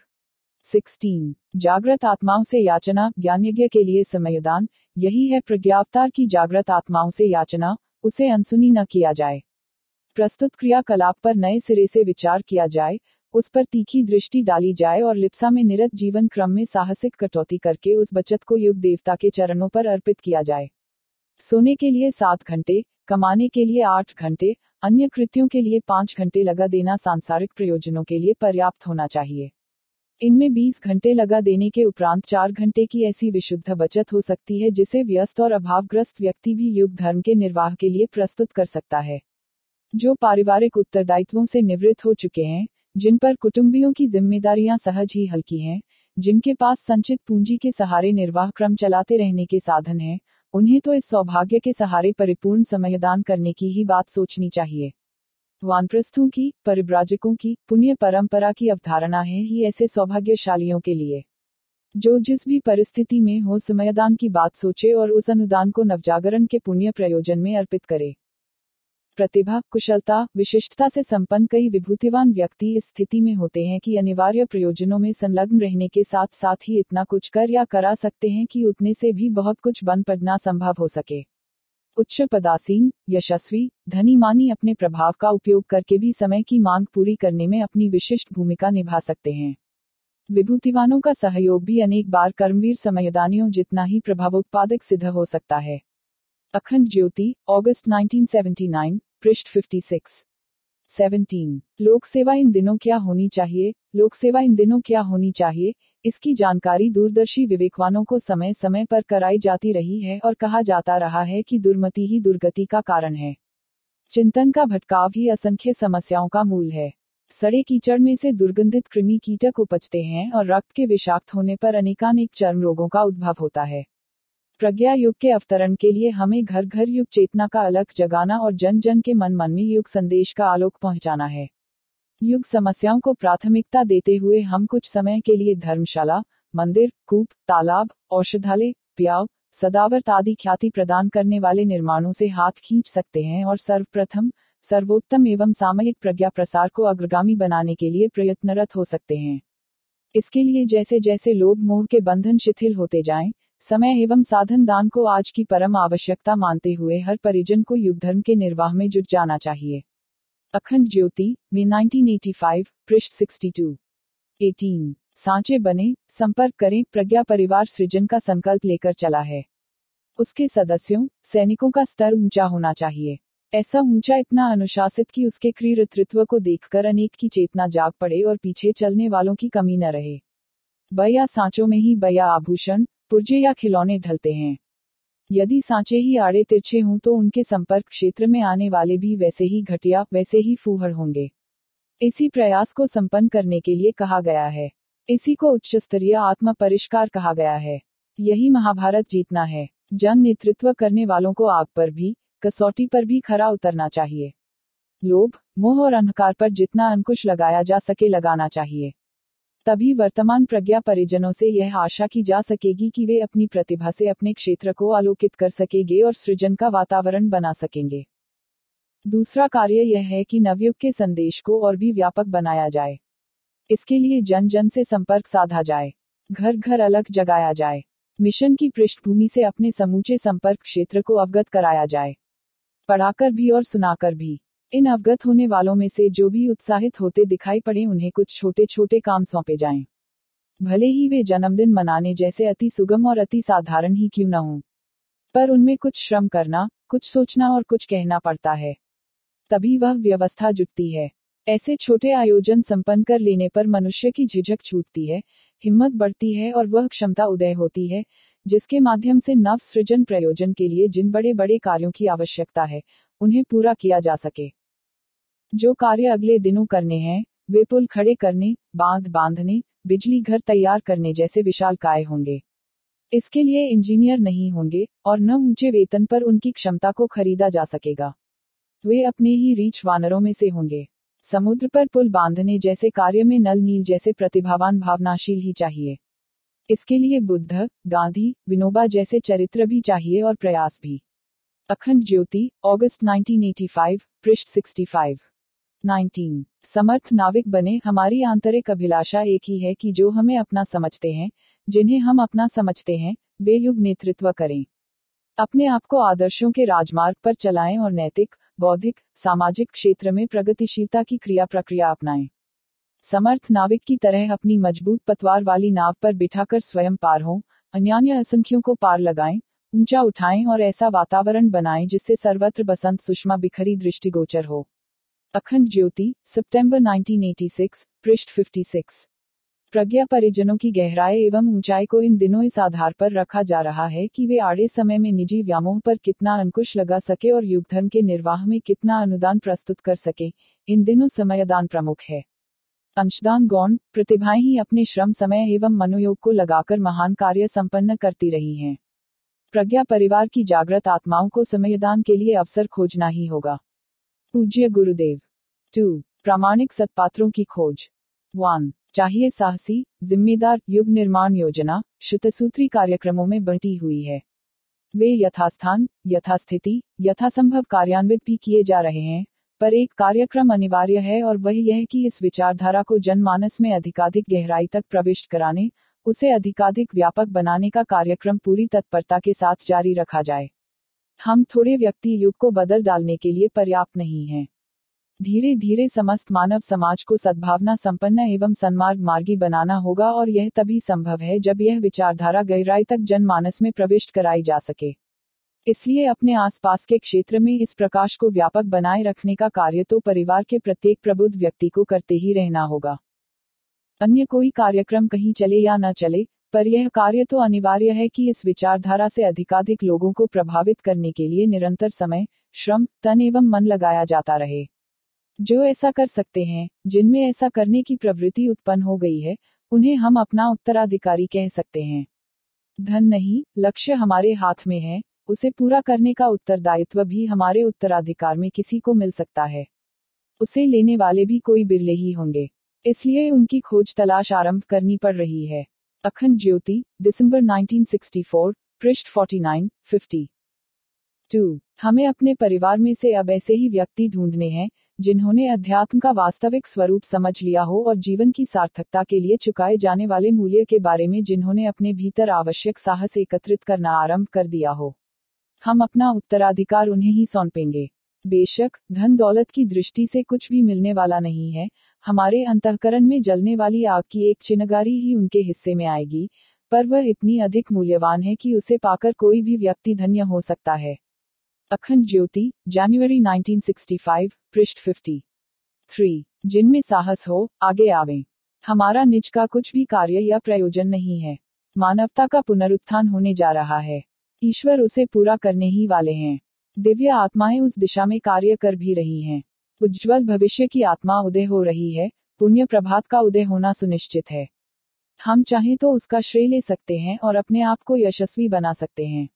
सोलह जागृत आत्माओं से याचना। ज्ञान यज्ञ के लिए समयदान यही है प्रज्ञावतार की जागृत आत्माओं से याचना, उसे अनसुनी न किया जाए। प्रस्तुत क्रियाकलाप पर नए सिरे से विचार किया जाए, उस पर तीखी दृष्टि डाली जाए और लिप्सा में निरत जीवन क्रम में साहसिक कटौती करके उस बचत को युग देवता के चरणों पर अर्पित किया जाए। सोने के लिए सात घंटे, कमाने के लिए आठ घंटे, अन्य कृत्यों के लिए पाँच घंटे लगा देना सांसारिक प्रयोजनों के लिए पर्याप्त होना चाहिए। इनमें बीस घंटे लगा देने के उपरांत चार घंटे की ऐसी विशुद्ध बचत हो सकती है जिसे व्यस्त और अभावग्रस्त व्यक्ति भी युग धर्म के निर्वाह के लिए प्रस्तुत कर सकता है। जो पारिवारिक उत्तरदायित्वों से निवृत्त हो चुके हैं, जिन पर कुटुंबियों की जिम्मेदारियां सहज ही हल्की हैं, जिनके पास संचित पूंजी के सहारे निर्वाह क्रम चलाते रहने के साधन हैं, उन्हें तो इस सौभाग्य के सहारे परिपूर्ण समयदान करने की ही बात सोचनी चाहिए। वानप्रस्थों की, परिव्राजकों की, पुण्य परंपरा की अवधारणा है ही ऐसे सौभाग्यशालियों के लिए। जो जिस भी परिस्थिति में हो समयदान की बात सोचे और उस अनुदान को नवजागरण के पुण्य प्रयोजन में अर्पित करे। प्रतिभा, कुशलता, विशिष्टता से संपन्न कई विभूतिवान व्यक्ति इस स्थिति में होते हैं कि अनिवार्य प्रयोजनों में संलग्न रहने के साथ साथ ही इतना कुछ कर या करा सकते हैं कि उतने से भी बहुत कुछ बन पड़ना संभव हो सके। उच्च पदासीन, यशस्वी, धनी मानी अपने प्रभाव का उपयोग करके भी समय की मांग पूरी करने में अपनी विशिष्ट भूमिका निभा सकते हैं। विभूतिवानों का सहयोग भी अनेक बार कर्मवीर समयदानियों जितना ही प्रभावोत्पादक सिद्ध हो सकता है। अखंड ज्योति, अगस्त नाइनटीन सेवेंटी नाइन, पृष्ठ छप्पन। सत्रह लोक सेवा इन दिनों क्या होनी चाहिए। लोक सेवा इन दिनों क्या होनी चाहिए, इसकी जानकारी दूरदर्शी विवेकवानों को समय समय पर कराई जाती रही है और कहा जाता रहा है कि दुर्मति ही दुर्गति का कारण है। चिंतन का भटकाव ही असंख्य समस्याओं का मूल है। सड़े कीचड़ में से दुर्गंधित कृमि कीटक उपजते हैं और रक्त के विषाक्त होने पर अनेकानेक चर्म रोगों का उद्भव होता है। प्रज्ञा युग के अवतरण के लिए हमें घर घर युग चेतना का अलख जगाना और जन जन के मन मन में युग संदेश का आलोक पहुंचाना है। युग समस्याओं को प्राथमिकता देते हुए हम कुछ समय के लिए धर्मशाला, मंदिर, कूप, तालाब, औषधालय, प्याव, सदावर्त आदि ख्याति प्रदान करने वाले निर्माणों से हाथ खींच सकते हैं और सर्वप्रथम, सर्वोत्तम एवं सामयिक प्रज्ञा प्रसार को अग्रगामी बनाने के लिए प्रयत्नरत हो सकते हैं। इसके लिए जैसे जैसे लोभ मोह के बंधन शिथिल होते जाएं, समय एवं साधन दान को आज की परम आवश्यकता मानते हुए हर परिजन को युग धर्म के निर्वाह में जुट जाना चाहिए। अखंड ज्योति, में नाइनटीन एटी फाइव, पृष्ठ सिक्सटी टू। अठारह सांचे बने, संपर्क करें। प्रज्ञा परिवार सृजन का संकल्प लेकर चला है। उसके सदस्यों, सैनिकों का स्तर ऊंचा होना चाहिए। ऐसा ऊंचा, इतना अनुशासित कि उसके क्रीरतृत्व को देखकर अनेक की चेतना जाग पड़े और पीछे चलने वालों की कमी न रहे। बया सांचों में ही बया आभूषण, पुर्जे या खिलौने ढलते हैं। यदि सांचे ही आड़े तिरछे हों तो उनके संपर्क क्षेत्र में आने वाले भी वैसे ही घटिया, वैसे ही फूहड़ होंगे। इसी प्रयास को संपन्न करने के लिए कहा गया है। इसी को उच्च स्तरीय आत्म परिष्कार कहा गया है। यही महाभारत जीतना है। जन नेतृत्व करने वालों को आग पर भी, कसौटी पर भी खरा उतरना चाहिए। लोभ, मोह और अंधकार पर जितना अंकुश लगाया जा सके लगाना चाहिए। तभी वर्तमान प्रज्ञा परिजनों से यह आशा की जा सकेगी कि वे अपनी प्रतिभा से अपने क्षेत्र को आलोकित कर सकेंगे और सृजन का वातावरण बना सकेंगे। दूसरा कार्य यह है कि नवयुग के संदेश को और भी व्यापक बनाया जाए। इसके लिए जन जन से संपर्क साधा जाए, घर घर अलख जगाया जाए, मिशन की पृष्ठभूमि से अपने समूचे संपर्क क्षेत्र को अवगत कराया जाए, पढ़ाकर भी और सुनाकर भी। इन अवगत होने वालों में से जो भी उत्साहित होते दिखाई पड़े उन्हें कुछ छोटे छोटे काम सौंपे जाएं। भले ही वे जन्मदिन मनाने जैसे अति सुगम और अति साधारण ही क्यों न हों, पर उनमें कुछ श्रम करना, कुछ सोचना और कुछ कहना पड़ता है। तभी वह व्यवस्था जुटती है। ऐसे छोटे आयोजन संपन्न कर लेने पर मनुष्य की झिझक छूटती है, हिम्मत बढ़ती है और वह क्षमता उदय होती है जिसके माध्यम से नव सृजन प्रयोजन के लिए जिन बड़े बड़े कार्यों की आवश्यकता है उन्हें पूरा किया जा सके। जो कार्य अगले दिनों करने हैं वे पुल खड़े करने, बांध बांधने, बिजली घर तैयार करने जैसे विशाल काय होंगे। इसके लिए इंजीनियर नहीं होंगे और न ऊंचे वेतन पर उनकी क्षमता को खरीदा जा सकेगा। वे अपने ही रीछ वानरों में से होंगे। समुद्र पर पुल बांधने जैसे कार्य में नल नील जैसे प्रतिभावान भावनाशील ही चाहिए। इसके लिए बुद्ध, गांधी, विनोबा जैसे चरित्र भी चाहिए और प्रयास भी। अखंड ज्योति, अगस्त नाइनटीन एटी फाइव, पृष्ठ सिक्सटी फाइव। नाइनटीन समर्थ नाविक बने। हमारी आंतरिक अभिलाषा एक ही है कि जो हमें अपना समझते हैं, जिन्हें हम अपना समझते हैं, वे युग नेतृत्व करें। अपने आप को आदर्शों के राजमार्ग पर चलाएं और नैतिक, बौद्धिक, सामाजिक क्षेत्र में प्रगतिशीलता की क्रिया प्रक्रिया अपनाएं। समर्थ नाविक की तरह अपनी मजबूत पतवार वाली नाव पर बिठाकर स्वयं पार हों, अन्यान्य असंख्यों को पार लगाएं, ऊंचा उठाएं और ऐसा वातावरण बनाएं जिससे सर्वत्र बसंत सुषमा बिखरी दृष्टिगोचर हो। अखंड ज्योति, सितंबर नाइनटीन एटी सिक्स, पृष्ठ फिफ्टी सिक्स। प्रज्ञा परिजनों की गहराई एवं ऊंचाई को इन दिनों इस आधार पर रखा जा रहा है कि वे आड़े समय में निजी व्यामोह पर कितना अंकुश लगा सके और युग धर्म के निर्वाह में कितना अनुदान प्रस्तुत कर सके। इन दिनों समयदान प्रमुख है। अंशदान गौण, प्रतिभाएं ही अपने श्रम, समय एवं मनोयोग को लगाकर महान कार्य संपन्न करती रही हैं। प्रज्ञा परिवार की जागृत आत्माओं को समयदान के लिए अवसर खोजना ही होगा। पूज्य गुरुदेव। टू प्रामाणिक सत्पात्रों की खोज। वन चाहिए साहसी, जिम्मेदार युग निर्माण योजना शतसूत्री कार्यक्रमों में बंटी हुई है। वे यथास्थान, यथास्थिति, यथासंभव कार्यान्वित भी किए जा रहे हैं, पर एक कार्यक्रम अनिवार्य है और वह यह कि इस विचारधारा को जनमानस में अधिकाधिक गहराई तक प्रविष्ट कराने, उसे अधिकाधिक व्यापक बनाने का कार्यक्रम पूरी तत्परता के साथ जारी रखा जाए। हम थोड़े व्यक्ति युग को बदल डालने के लिए पर्याप्त नहीं हैं। धीरे धीरे समस्त मानव समाज को सद्भावना संपन्न एवं सन्मार्ग मार्गी बनाना होगा और यह तभी संभव है जब यह विचारधारा गहराई तक जनमानस में प्रविष्ट कराई जा सके। इसलिए अपने आसपास के क्षेत्र में इस प्रकाश को व्यापक बनाए रखने का कार्य तो परिवार के प्रत्येक प्रबुद्ध व्यक्ति को करते ही रहना होगा। अन्य कोई कार्यक्रम कहीं चले या न चले, पर यह कार्य तो अनिवार्य है कि इस विचारधारा से अधिकाधिक लोगों को प्रभावित करने के लिए निरंतर समय, श्रम, तन एवं मन लगाया जाता रहे। जो ऐसा कर सकते हैं, जिनमें ऐसा करने की प्रवृत्ति उत्पन्न हो गई है, उन्हें हम अपना उत्तराधिकारी कह सकते हैं। धन नहीं, लक्ष्य हमारे हाथ में है, उसे पूरा करने का उत्तरदायित्व भी हमारे उत्तराधिकार में किसी को मिल सकता है। उसे लेने वाले भी कोई बिरले ही होंगे, इसलिए उनकी खोज तलाश आरंभ करनी पड़ रही है। अखंड ज्योति, दिसंबर नाइनटीन सिक्सटी फोर, पृष्ठ फोर्टी नाइन फिफ्टी टू। हमें अपने परिवार में से अब ऐसे ही व्यक्ति ढूंढने हैं जिन्होंने अध्यात्म का वास्तविक स्वरूप समझ लिया हो और जीवन की सार्थकता के लिए चुकाए जाने वाले मूल्य के बारे में जिन्होंने अपने भीतर आवश्यक साहस एकत्रित करना आरंभ कर दिया हो। हम अपना उत्तराधिकार उन्हें ही सौंपेंगे। बेशक धन दौलत की दृष्टि से कुछ भी मिलने वाला नहीं है, हमारे अंतःकरण में जलने वाली आग की एक चिनगारी ही उनके हिस्से में आएगी, पर वह इतनी अधिक मूल्यवान है कि उसे पाकर कोई भी व्यक्ति धन्य हो सकता है। अखंड ज्योति, जनवरी नाइनटीन सिक्सटी फाइव, पृष्ठ फिफ्टी थ्री। जिनमें साहस हो, आगे आवें। हमारा निज का कुछ भी कार्य या प्रयोजन नहीं है। मानवता का पुनरुत्थान होने जा रहा है। ईश्वर उसे पूरा करने ही वाले हैं। दिव्य आत्माएं उस दिशा में कार्य कर भी रही हैं। उज्ज्वल भविष्य की आत्मा उदय हो रही है, पुण्य प्रभात का उदय होना सुनिश्चित है। हम चाहें तो उसका श्रेय ले सकते हैं और अपने आप को यशस्वी बना सकते हैं।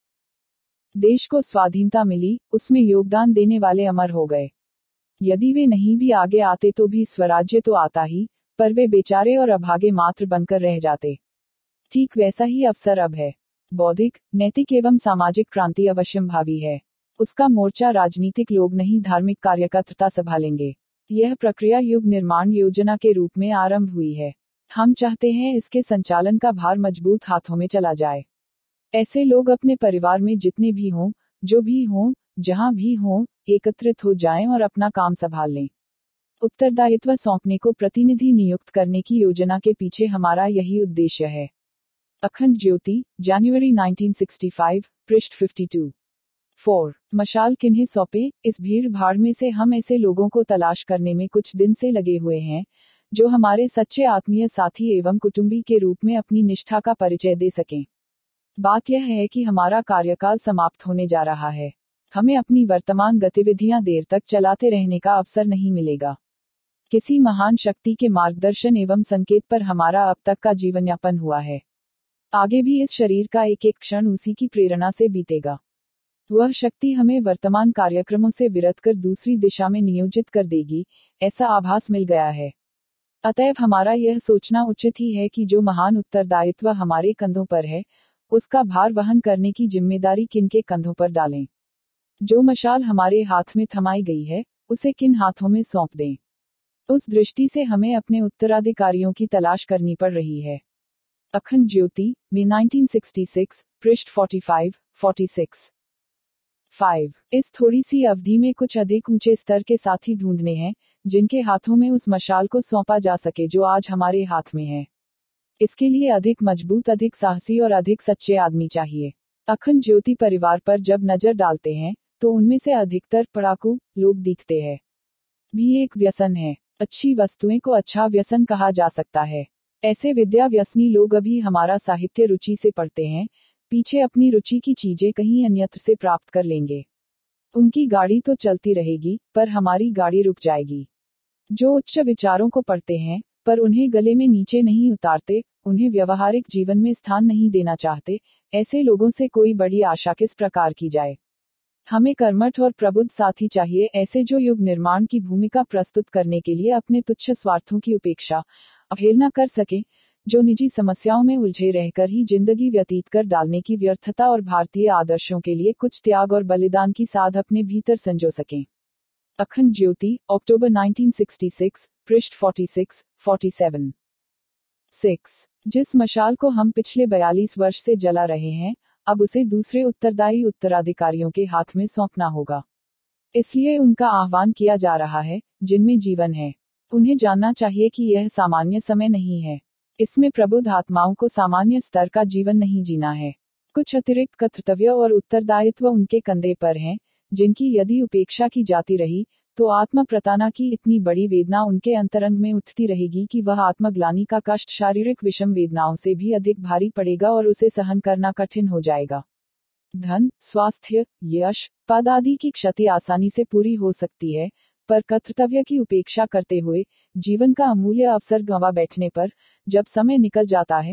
देश को स्वाधीनता मिली, उसमें योगदान देने वाले अमर हो गए। यदि वे नहीं भी आगे आते तो भी स्वराज्य तो आता ही, पर वे बेचारे और अभागे मात्र बनकर रह जाते। ठीक वैसा ही अवसर अब है। बौद्धिक, नैतिक एवं सामाजिक क्रांति अवश्यंभावी है। उसका मोर्चा राजनीतिक लोग नहीं, धार्मिक कार्यकर्ता संभालेंगे। यह प्रक्रिया युग निर्माण योजना के रूप में आरंभ हुई है। हम चाहते हैं इसके संचालन का भार मजबूत हाथों में चला जाए। ऐसे लोग अपने परिवार में जितने भी हों, जो भी हों, जहां भी हों, एकत्रित हो जाएं और अपना काम संभाल लें। उत्तरदायित्व सौंपने को प्रतिनिधि नियुक्त करने की योजना के पीछे हमारा यही उद्देश्य है। अखंड ज्योति, जनवरी नाइनटीन सिक्सटी फाइव, पृष्ठ फिफ्टी टू फोर। मशाल किन्हें सौंपे? इस भीड़ भाड़ में से हम ऐसे लोगों को तलाश करने में कुछ दिन से लगे हुए हैं, जो हमारे सच्चे आत्मीय साथी एवं कुटुंबी के रूप में अपनी निष्ठा का परिचय दे सकें। बात यह है कि हमारा कार्यकाल समाप्त होने जा रहा है। हमें अपनी वर्तमान गतिविधियां देर तक चलाते रहने का अवसर नहीं मिलेगा। किसी महान शक्ति के मार्गदर्शन एवं संकेत पर हमारा अब तक का जीवन यापन हुआ है। आगे भी इस शरीर का एक एक क्षण उसी की प्रेरणा से बीतेगा। वह शक्ति हमें वर्तमान कार्यक्रमों से विरत कर दूसरी दिशा में नियोजित कर देगी, ऐसा आभास मिल गया है। अतएव हमारा यह सोचना उचित ही है कि जो महान उत्तरदायित्व हमारे कंधों पर है, उसका भार वहन करने की जिम्मेदारी किनके कंधों पर डालें। जो मशाल हमारे हाथ में थमाई गई है, उसे किन हाथों में सौंप दें। उस दृष्टि से हमें अपने उत्तराधिकारियों की तलाश करनी पड़ रही है। अखंड ज्योति, मई नाइनटीन सिक्सटी सिक्स, पृष्ठ forty five, forty six five. इस थोड़ी सी अवधि में कुछ अधिक ऊंचे स्तर के साथी ढूंढने हैं, जिनके हाथों में उस मशाल को सौंपा जा सके जो आज हमारे हाथ में है। इसके लिए अधिक मजबूत, अधिक साहसी और अधिक सच्चे आदमी चाहिए। अखंड ज्योति परिवार पर जब नजर डालते हैं, तो उनमें से अधिकतर पढ़ाकू लोग दिखते हैं। भी एक व्यसन है। अच्छी वस्तुएं को अच्छा व्यसन कहा जा सकता है। ऐसे विद्या व्यसनी लोग अभी हमारा साहित्य रुचि से पढ़ते हैं, पीछे अपनी रुचि की चीजें कहीं अन्यत्र से प्राप्त कर लेंगे। उनकी गाड़ी तो चलती रहेगी, पर हमारी गाड़ी रुक जाएगी। जो उच्च विचारों को पढ़ते हैं, पर उन्हें गले में नीचे नहीं उतारते, उन्हें व्यवहारिक जीवन में स्थान नहीं देना चाहते, ऐसे लोगों से कोई बड़ी आशा किस प्रकार की जाए। हमें कर्मठ और प्रबुद्ध साथी चाहिए, ऐसे जो युग निर्माण की भूमिका प्रस्तुत करने के लिए अपने तुच्छ स्वार्थों की उपेक्षा, अवहेलना कर सके, जो निजी समस्याओं में उलझे रहकर ही जिंदगी व्यतीत कर डालने की व्यर्थता और भारतीय आदर्शों के लिए कुछ त्याग और बलिदान की साध अपने भीतर संजो सकें। अखंड ज्योति, अक्टूबर नाइनटीन सिक्सटी सिक्स, पृष्ठ forty six, forty seven six. जिस मशाल को हम पिछले बयालीस वर्ष से जला रहे हैं, अब उसे दूसरे उत्तरदायी उत्तराधिकारियों के हाथ में सौंपना होगा। इसलिए उनका आह्वान किया जा रहा है, जिनमें जीवन है। उन्हें जानना चाहिए कि यह सामान्य समय नहीं है। इसमें प्रबुद्ध आत्माओं को सामान्य स्तर का जीवन नहीं जीना है। कुछ अतिरिक्त कर्तव्य और उत्तरदायित्व उनके कंधे पर हैं, जिनकी यदि उपेक्षा की जाती रही, तो आत्म प्रताड़ना की इतनी बड़ी वेदना उनके अंतरंग में उठती रहेगी कि वह आत्मग्लानि का कष्ट शारीरिक विषम वेदनाओं से भी अधिक भारी पड़ेगा और उसे सहन करना कठिन हो जाएगा। धन, स्वास्थ्य, यश, पद आदि की क्षति आसानी से पूरी हो सकती है, पर कर्तव्य की उपेक्षा करते हुए जीवन का अमूल्य अवसर गंवा बैठने पर, जब समय निकल जाता है,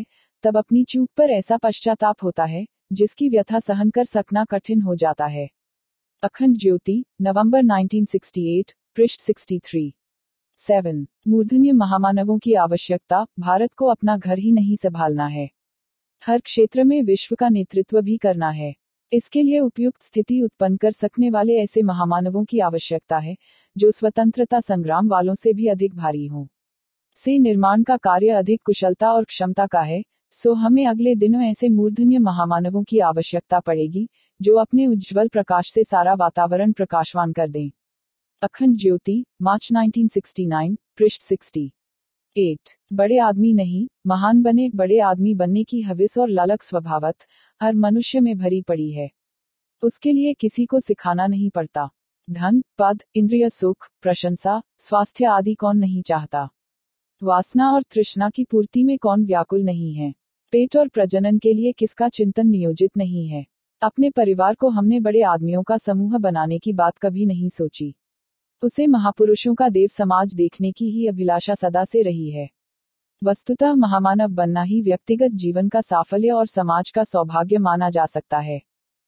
तब अपनी चूक पर ऐसा पश्चाताप होता है जिसकी व्यथा सहन कर सकना कठिन हो जाता है। अखंड ज्योति, नवंबर नाइनटीन सिक्सटी एट, पृष्ठ सिक्सटी थ्री। सेवन। मूर्धन्य महामानवों की आवश्यकता, भारत को अपना घर ही नहीं संभालना है, हर क्षेत्र में विश्व का नेतृत्व भी करना है। इसके लिए उपयुक्त स्थिति उत्पन्न कर सकने वाले ऐसे महामानवों की आवश्यकता है जो स्वतंत्रता संग्राम वालों से भी अधिक भारी हों। से निर्माण का कार्य अधिक कुशलता और क्षमता का है, सो हमें अगले दिनों ऐसे मूर्धन्य महामानवों की आवश्यकता पड़ेगी जो अपने उज्ज्वल प्रकाश से सारा वातावरण प्रकाशवान कर दें। अखंड ज्योति, मार्च नाइनटीन सिक्सटी नाइन, पृष्ठ सिक्सटी एट। बड़े आदमी नहीं, महान बने। बड़े आदमी बनने की हविस और ललक स्वभावत हर मनुष्य में भरी पड़ी है। उसके लिए किसी को सिखाना नहीं पड़ता। धन, पद, इंद्रिय सुख, प्रशंसा, स्वास्थ्य आदि कौन नहीं चाहता। वासना और तृष्णा की पूर्ति में कौन व्याकुल नहीं है। पेट और प्रजनन के लिए किसका चिंतन नियोजित नहीं है। अपने परिवार को हमने बड़े आदमियों का समूह बनाने की बात कभी नहीं सोची। उसे महापुरुषों का देव समाज देखने की ही अभिलाषा सदा से रही है। वस्तुतः महामानव बनना ही व्यक्तिगत जीवन का साफल्य और समाज का सौभाग्य माना जा सकता है।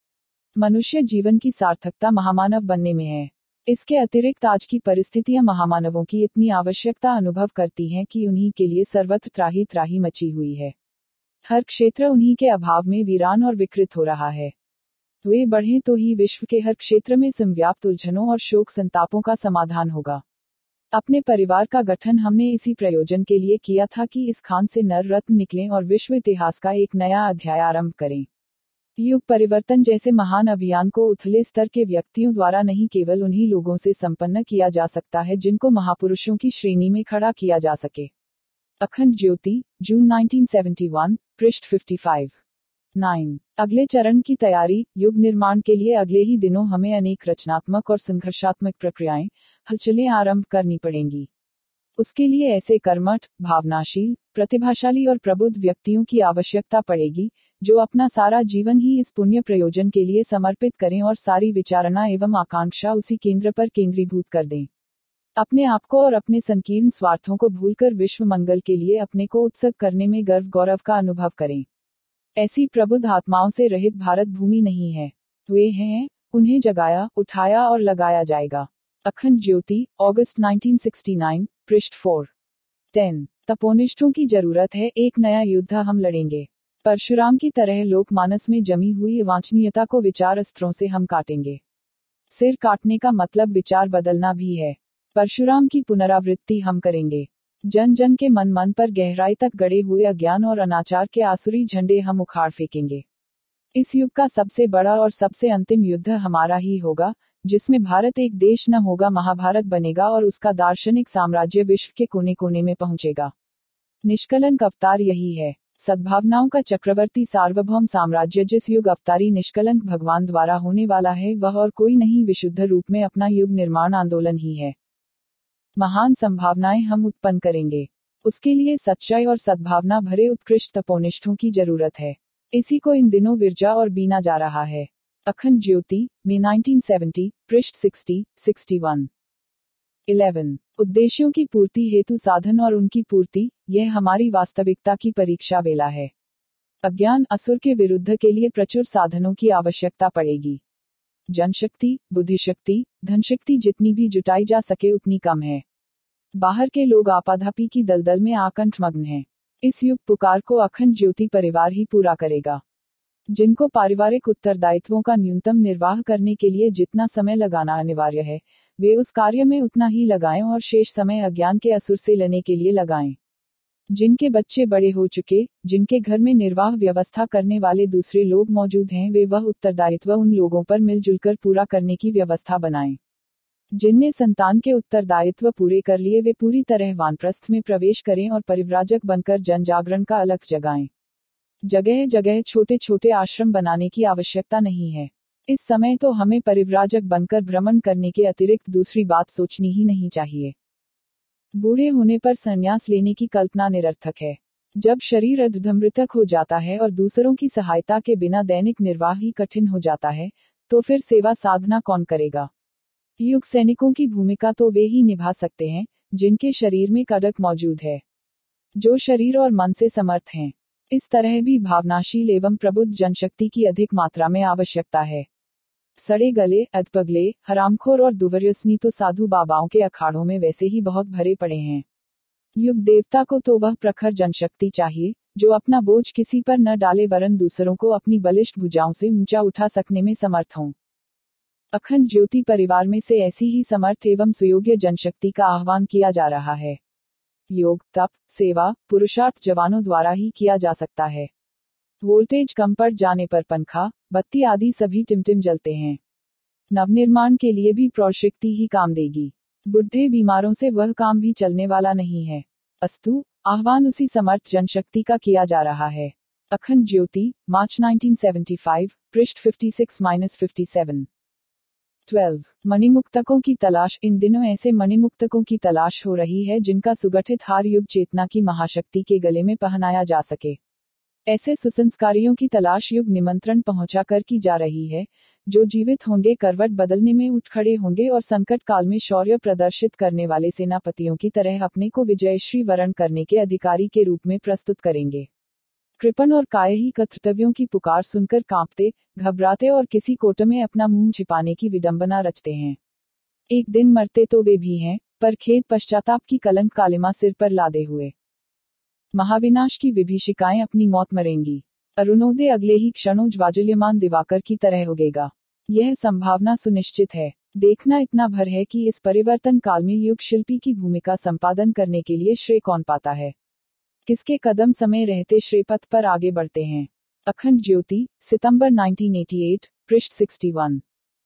मनुष्य जीवन की सार्थकता महामानव बनने में है। इसके अतिरिक्त आज की परिस्थितियां महामानवों की इतनी आवश्यकता अनुभव करती हैं कि उन्हीं के लिए सर्वत्र त्राही त्राही मची हुई है। हर क्षेत्र उन्हीं के अभाव में वीरान और विकृत हो रहा है। वे बढ़ें तो ही विश्व के हर क्षेत्र में संव्याप्त उलझनों और शोक संतापों का समाधान होगा। अपने परिवार का गठन हमने इसी प्रयोजन के लिए किया था कि इस खान से नर रत्न निकलें और विश्व इतिहास का एक नया अध्याय आरंभ करें। युग परिवर्तन जैसे महान अभियान को उथले स्तर के व्यक्तियों द्वारा नहीं, केवल उन्हीं लोगों से संपन्न किया जा सकता है जिनको महापुरुषों की श्रेणी में खड़ा किया जा सके। अखंड ज्योति, जून नाइनटीन सेवेंटी वन, पृष्ठ फिफ्टी फाइव। नाइन। अगले चरण की तैयारी। युग निर्माण के लिए अगले ही दिनों हमें अनेक रचनात्मक और संघर्षात्मक प्रक्रियाएं, हलचलें आरंभ करनी पड़ेंगी। उसके लिए ऐसे कर्मठ, भावनाशील, प्रतिभाशाली और प्रबुद्ध व्यक्तियों की आवश्यकता पड़ेगी जो अपना सारा जीवन ही इस पुण्य प्रयोजन के लिए समर्पित करें और सारी विचारणा एवं आकांक्षा उसी केंद्र पर केंद्रीभूत कर दें। अपने आप को और अपने संकीर्ण स्वार्थों को भूलकर विश्व मंगल के लिए अपने को उत्सुक करने में गर्व गौरव का अनुभव करें। ऐसी प्रबुद्ध आत्माओं से रहित भारत भूमि नहीं है। वे हैं, उन्हें जगाया, उठाया और लगाया जाएगा। अखंड ज्योति, अगस्त नाइनटीन सिक्सटी नाइन, पृष्ठ फोर। टेन। तपोनिष्ठों की जरूरत है। एक नया युद्ध हम लड़ेंगे। परशुराम की तरह लोकमानस में जमी हुई वांछनीयता को विचार अस्त्रों से हम काटेंगे। सिर काटने का मतलब विचार बदलना भी है। परशुराम की पुनरावृत्ति हम करेंगे। जन जन के मन मन पर गहराई तक गड़े हुए अज्ञान और अनाचार के आसुरी झंडे हम उखाड़ फेंकेंगे। इस युग का सबसे बड़ा और सबसे अंतिम युद्ध हमारा ही होगा, जिसमें भारत एक देश न होगा, महाभारत बनेगा और उसका दार्शनिक साम्राज्य विश्व के कोने कोने में पहुंचेगा। निष्कलंक अवतार यही है। सद्भावनाओं का चक्रवर्ती सार्वभौम साम्राज्य जिस युग अवतारी निष्कलंक भगवान द्वारा होने वाला है, वह और कोई नहीं, विशुद्ध रूप में अपना युग निर्माण आंदोलन ही है। महान संभावनाएं हम उत्पन्न करेंगे। उसके लिए सच्चाई और सद्भावना भरे उत्कृष्ट तपोनिष्ठों की जरूरत है। इसी को इन दिनों विरजा और बीना जा रहा है। अखंड ज्योति, मई नाइनटीन सेवेंटी, पृष्ठ सिक्सटी, सिक्सटी वन। इलेवन। उद्देश्यों की पूर्ति हेतु साधन और उनकी पूर्ति, यह हमारी वास्तविकता की परीक्षा वेला है। अज्ञान असुर के विरुद्ध के लिए प्रचुर साधनों की आवश्यकता पड़ेगी। जनशक्ति, बुद्धिशक्ति, धनशक्ति जितनी भी जुटाई जा सके उतनी कम है। बाहर के लोग आपाधापी की दलदल में आकंठ मग्न हैं। इस युग पुकार को अखंड ज्योति परिवार ही पूरा करेगा। जिनको पारिवारिक उत्तरदायित्वों का न्यूनतम निर्वाह करने के लिए जितना समय लगाना अनिवार्य है, वे उस कार्य में उतना ही लगाएं और शेष समय अज्ञान के असुर से लड़ने के लिए लगाएं। जिनके बच्चे बड़े हो चुके, जिनके घर में निर्वाह व्यवस्था करने वाले दूसरे लोग मौजूद हैं, वे वह उत्तरदायित्व उन लोगों पर मिलजुल कर पूरा करने की व्यवस्था बनाएं। जिनने संतान के उत्तरदायित्व पूरे कर लिए, वे पूरी तरह वानप्रस्थ में प्रवेश करें और परिव्राजक बनकर जन जागरण का अलख जगाएं। जगह जगह छोटे छोटे आश्रम बनाने की आवश्यकता नहीं है। इस समय तो हमें परिव्राजक बनकर भ्रमण करने के अतिरिक्त दूसरी बात सोचनी ही नहीं चाहिए। बूढ़े होने पर संन्यास लेने की कल्पना निरर्थक है। जब शरीर अर्धमृतक हो जाता है और दूसरों की सहायता के बिना दैनिक निर्वाह ही कठिन हो जाता है, तो फिर सेवा साधना कौन करेगा। युग सैनिकों की भूमिका तो वे ही निभा सकते हैं जिनके शरीर में कड़क मौजूद है, जो शरीर और मन से समर्थ हैं। इस तरह भी भावनाशील एवं प्रबुद्ध जनशक्ति की अधिक मात्रा में आवश्यकता है। सड़े गले, अधपगले, हरामखोर और दुर्व्यसनी तो साधु बाबाओं के अखाड़ों में वैसे ही बहुत भरे पड़े हैं। युग देवता को तो वह प्रखर जनशक्ति चाहिए जो अपना बोझ किसी पर न डाले वरन दूसरों को अपनी बलिष्ठ भुजाओं से ऊंचा उठा सकने में समर्थ हों। अखंड ज्योति परिवार में से ऐसी ही समर्थ एवं सुयोग्य जनशक्ति का आह्वान किया जा रहा है। योग, तप, सेवा, पुरुषार्थ जवानों द्वारा ही किया जा सकता है। वोल्टेज कम पड़ जाने पर पंखा, बत्ती आदि सभी टिमटिम जलते हैं। नवनिर्माण के लिए भी प्रौढ़शक्ति ही काम देगी। बुढ़े बीमारों से वह काम भी चलने वाला नहीं है। अस्तु, आह्वान उसी समर्थ जनशक्ति का किया जा रहा है। अखंड ज्योति, मार्च उन्नीस सौ पचहत्तर, पृष्ठ छप्पन सत्तावन। ट्वेल्व मणिमुक्तकों की तलाश। इन दिनों ऐसे मणिमुक्तकों की तलाश हो रही है जिनका सुगठित हार युग चेतना की महाशक्ति के गले में पहनाया जा सके। ऐसे सुसंस्कारियों की तलाश युग निमंत्रण पहुंचाकर की जा रही है, जो जीवित होंगे, करवट बदलने में उठ खड़े होंगे और संकट काल में शौर्य प्रदर्शित करने वाले सेनापतियों की तरह अपने को विजयश्री वरण करने के अधिकारी के रूप में प्रस्तुत करेंगे। कृपण और कायही कर्तव्यों की पुकार सुनकर कांपते, घबराते और किसी कोट में अपना मुंह छिपाने की विडंबना रचते हैं। एक दिन मरते तो वे भी हैं, पर खेद पश्चाताप की कलंक कालिमा सिर पर लादे हुए। महाविनाश की विभीषिकाएं अपनी मौत मरेंगी। अरुणोदय अगले ही क्षणों ज्वाज्वल्यमान दिवाकर की तरह उगेगा। यह संभावना सुनिश्चित है। देखना इतना भर है कि इस परिवर्तन काल में युग शिल्पी की भूमिका संपादन करने के लिए श्रेय कौन पाता है, किसके कदम समय रहते श्रेयपथ पर आगे बढ़ते हैं। अखंड ज्योति, सितंबर उन्नीस सौ अट्ठासी, पृष्ठ इकसठ।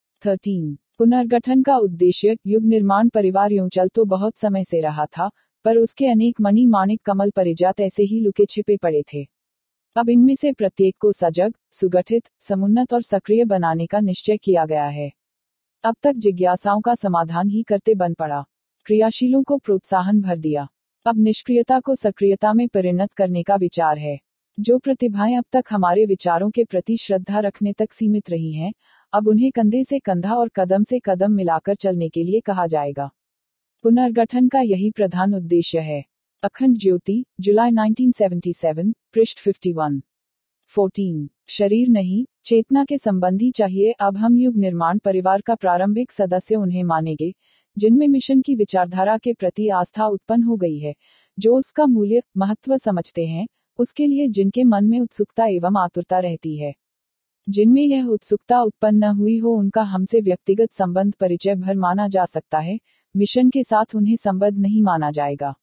तेरह पुनर्गठन का उद्देश्य। युग निर्माण परिवार यूं चल तो बहुत समय से रहा था, पर उसके अनेक मणि माणिक कमल परिजात ऐसे ही लुके छिपे पड़े थे। अब इनमें से प्रत्येक को सजग, सुगठित, समुन्नत और सक्रिय बनाने का निश्चय किया गया है। अब तक जिज्ञासाओं का समाधान ही करते बन पड़ा, क्रियाशीलों को प्रोत्साहन भर दिया। अब निष्क्रियता को सक्रियता में परिणत करने का विचार है। जो प्रतिभाएं अब तक हमारे विचारों के प्रति श्रद्धा रखने तक सीमित रही हैं, अब उन्हें कंधे से कंधा और कदम से कदम मिलाकर चलने के लिए कहा जाएगा। पुनर्गठन का यही प्रधान उद्देश्य है। अखंड ज्योति, जुलाई उन्नीस सौ सतहत्तर, पृष्ठ इक्यावन। चौदह शरीर नहीं, चेतना के संबंधी चाहिए। अब हम युग निर्माण परिवार का प्रारंभिक सदस्य उन्हें मानेंगे जिनमें मिशन की विचारधारा के प्रति आस्था उत्पन्न हो गई है, जो उसका मूल्य, महत्व समझते हैं, उसके लिए जिनके मन में उत्सुकता एवं आतुरता रहती है। जिनमें यह उत्सुकता उत्पन्न न हुई हो उनका हमसे व्यक्तिगत संबंध परिचय भर माना जा सकता है, मिशन के साथ उन्हें संबद्ध नहीं माना जाएगा।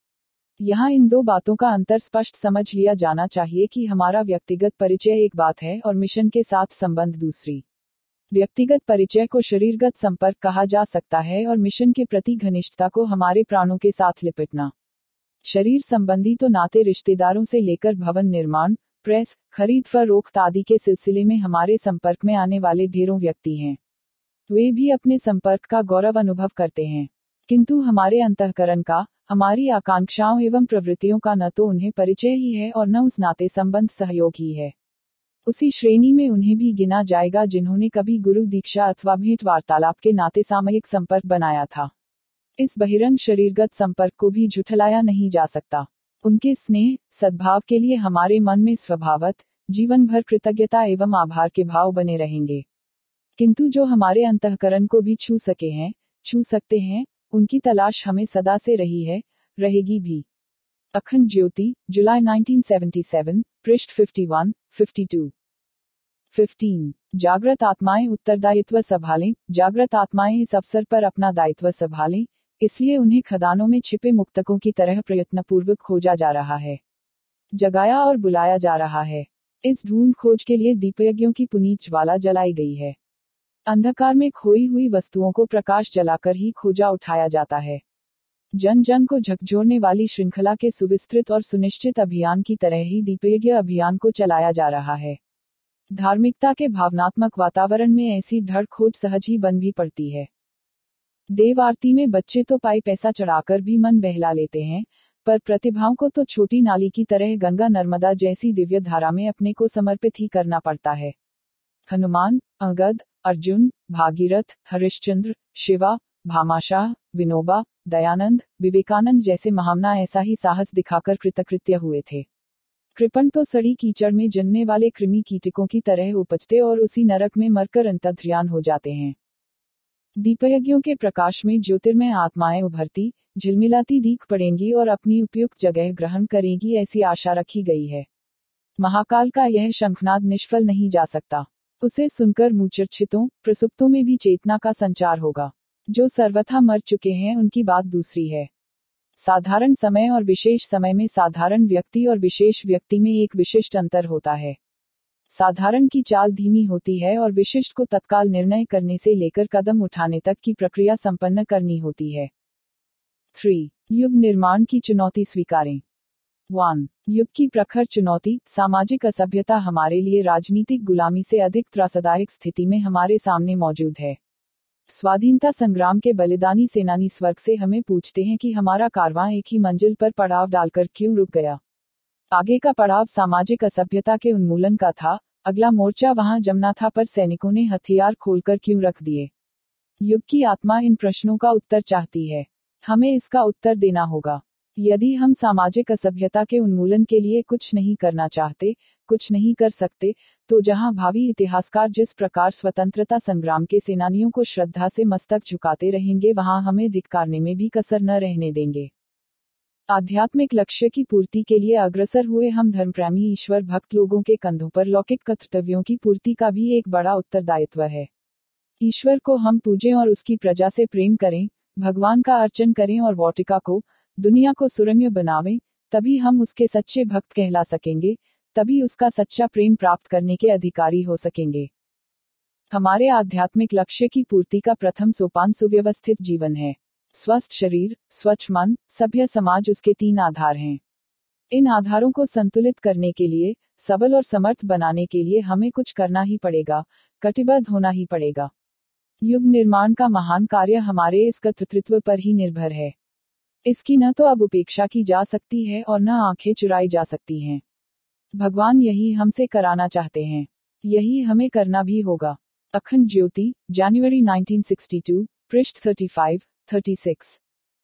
यहाँ इन दो बातों का अंतर स्पष्ट समझ लिया जाना चाहिए कि हमारा व्यक्तिगत परिचय एक बात है और मिशन के साथ संबंध दूसरी। व्यक्तिगत परिचय को शरीरगत संपर्क कहा जा सकता है और मिशन के प्रति घनिष्ठता को हमारे प्राणों के साथ लिपटना। शरीर संबंधी तो नाते रिश्तेदारों से लेकर भवन निर्माण, प्रेस, खरीद फरोख्त आदि के सिलसिले में हमारे संपर्क में आने वाले ढेरों व्यक्ति हैं। वे भी अपने संपर्क का गौरव अनुभव करते हैं, किंतु हमारे अंतःकरण का, हमारी आकांक्षाओं एवं प्रवृत्तियों का न तो उन्हें परिचय ही है और न उस नाते संबंध सहयोग ही है। उसी श्रेणी में उन्हें भी गिना जाएगा जिन्होंने कभी गुरु दीक्षा अथवा भेंट वार्तालाप के नाते सामयिक संपर्क बनाया था। इस बहिरंग शरीरगत संपर्क को भी झुठलाया नहीं जा सकता। उनके स्नेह, सद्भाव के लिए हमारे मन में स्वभावत जीवन भर कृतज्ञता एवं आभार के भाव बने रहेंगे। किंतु जो हमारे अंतःकरण को भी छू सके हैं, छू सकते हैं, उनकी तलाश हमें सदा से रही है, रहेगी भी। अखंड ज्योति, जुलाई उन्नीस सौ सतहत्तर, पृष्ठ इक्यावन, बावन। पंद्रह जागृत आत्माएं उत्तरदायित्व संभालें। जागृत आत्माएं इस अवसर पर अपना दायित्व संभालें, इसलिए उन्हें खदानों में छिपे मुक्तकों की तरह प्रयत्नपूर्वक खोजा जा रहा है, जगाया और बुलाया जा रहा है। इस ढूंढ खोज के लिए दीपयज्ञों की पुनीत ज्वाला जलाई गई है। अंधकार में खोई हुई वस्तुओं को प्रकाश जलाकर ही खोजा उठाया जाता है। जन जन को झकझोरने वाली श्रृंखला के सुविस्तृत और सुनिश्चित अभियान की तरह ही दीपयज्ञ अभियान को चलाया जा रहा है। धार्मिकता के भावनात्मक वातावरण में ऐसी धड़ खोज सहज ही बन भी पड़ती है। देव आरती में बच्चे तो पाई पैसा चढ़ाकर भी मन बहला लेते हैं, पर प्रतिभाओं को तो छोटी नाली की तरह गंगा नर्मदा जैसी दिव्य धारा में अपने को समर्पित ही करना पड़ता है। हनुमान, अंगद, अर्जुन, भागीरथ, हरिश्चंद्र, शिवा, भामाशाह, विनोबा, दयानंद, विवेकानंद जैसे महामना ऐसा ही साहस दिखाकर कृतकृत्य हुए थे। कृपण तो सड़ी कीचड़ में जन्ने वाले कृमि कीटकों की तरह उपजते और उसी नरक में मरकर अंतर्ध्यान हो जाते हैं। दीपयज्ञों के प्रकाश में ज्योतिर्मय आत्माएं उभरती, झिलमिलाती दीख पड़ेंगी और अपनी उपयुक्त जगह ग्रहण करेंगी, ऐसी आशा रखी गई है। महाकाल का यह शंखनाद निष्फल नहीं जा सकता। उसे सुनकर मूर्छितों, प्रसुप्तों में भी चेतना का संचार होगा। जो सर्वथा मर चुके हैं उनकी बात दूसरी है। साधारण समय और विशेष समय में साधारण व्यक्ति और विशेष व्यक्ति में एक विशिष्ट अंतर होता है। साधारण की चाल धीमी होती है और विशिष्ट को तत्काल निर्णय करने से लेकर कदम उठाने तक की प्रक्रिया संपन्न करनी होती है। थ्री युग निर्माण की चुनौती स्वीकारें। वन युग की प्रखर चुनौती, सामाजिक असभ्यता हमारे लिए राजनीतिक गुलामी से अधिक त्रासदायक स्थिति में हमारे सामने मौजूद है। स्वाधीनता संग्राम के बलिदानी सेनानी स्वर्ग से हमें पूछते हैं कि हमारा कारवां एक ही मंजिल पर पड़ाव डालकर क्यों रुक गया। आगे का पड़ाव सामाजिक असभ्यता के उन्मूलन का था, अगला मोर्चा वहां जमना था, पर सैनिकों ने हथियार खोलकर क्यों रख दिए। युग की आत्मा इन प्रश्नों का उत्तर चाहती है। हमें इसका उत्तर देना होगा। यदि हम सामाजिक असभ्यता के उन्मूलन के लिए कुछ नहीं करना चाहते, कुछ नहीं कर सकते, तो जहां भावी इतिहासकार जिस प्रकार स्वतंत्रता संग्राम के सेनानियों को श्रद्धा से मस्तक झुकाते रहेंगे, वहां हमें धिक्कारने में भी कसर न रहने देंगे। आध्यात्मिक लक्ष्य की पूर्ति के लिए अग्रसर हुए हम धर्मप्रेमी ईश्वर भक्त लोगों के कंधों पर लौकिक कर्तव्यों की पूर्ति का भी एक बड़ा उत्तरदायित्व है। ईश्वर को हम पूजें और उसकी प्रजा से प्रेम करें, भगवान का अर्चन करें और वाटिका को, दुनिया को सुरम्य बनावें, तभी हम उसके सच्चे भक्त कहला सकेंगे, तभी उसका सच्चा प्रेम प्राप्त करने के अधिकारी हो सकेंगे। हमारे आध्यात्मिक लक्ष्य की पूर्ति का प्रथम सोपान सुव्यवस्थित जीवन है। स्वस्थ शरीर, स्वच्छ मन, सभ्य समाज उसके तीन आधार हैं। इन आधारों को संतुलित करने के लिए, सबल और समर्थ बनाने के लिए हमें कुछ करना ही पड़ेगा, कटिबद्ध होना ही पड़ेगा। युग निर्माण का महान कार्य हमारे इस कर्तृत्व पर ही निर्भर है। इसकी न तो अब उपेक्षा की जा सकती है और न आंखें चुराई जा सकती हैं। भगवान यही हमसे कराना चाहते हैं, यही हमें करना भी होगा। अखंड ज्योति, जनवरी नाइनटीन सिक्सटी टू, पृष्ठ पैंतीस, छत्तीस।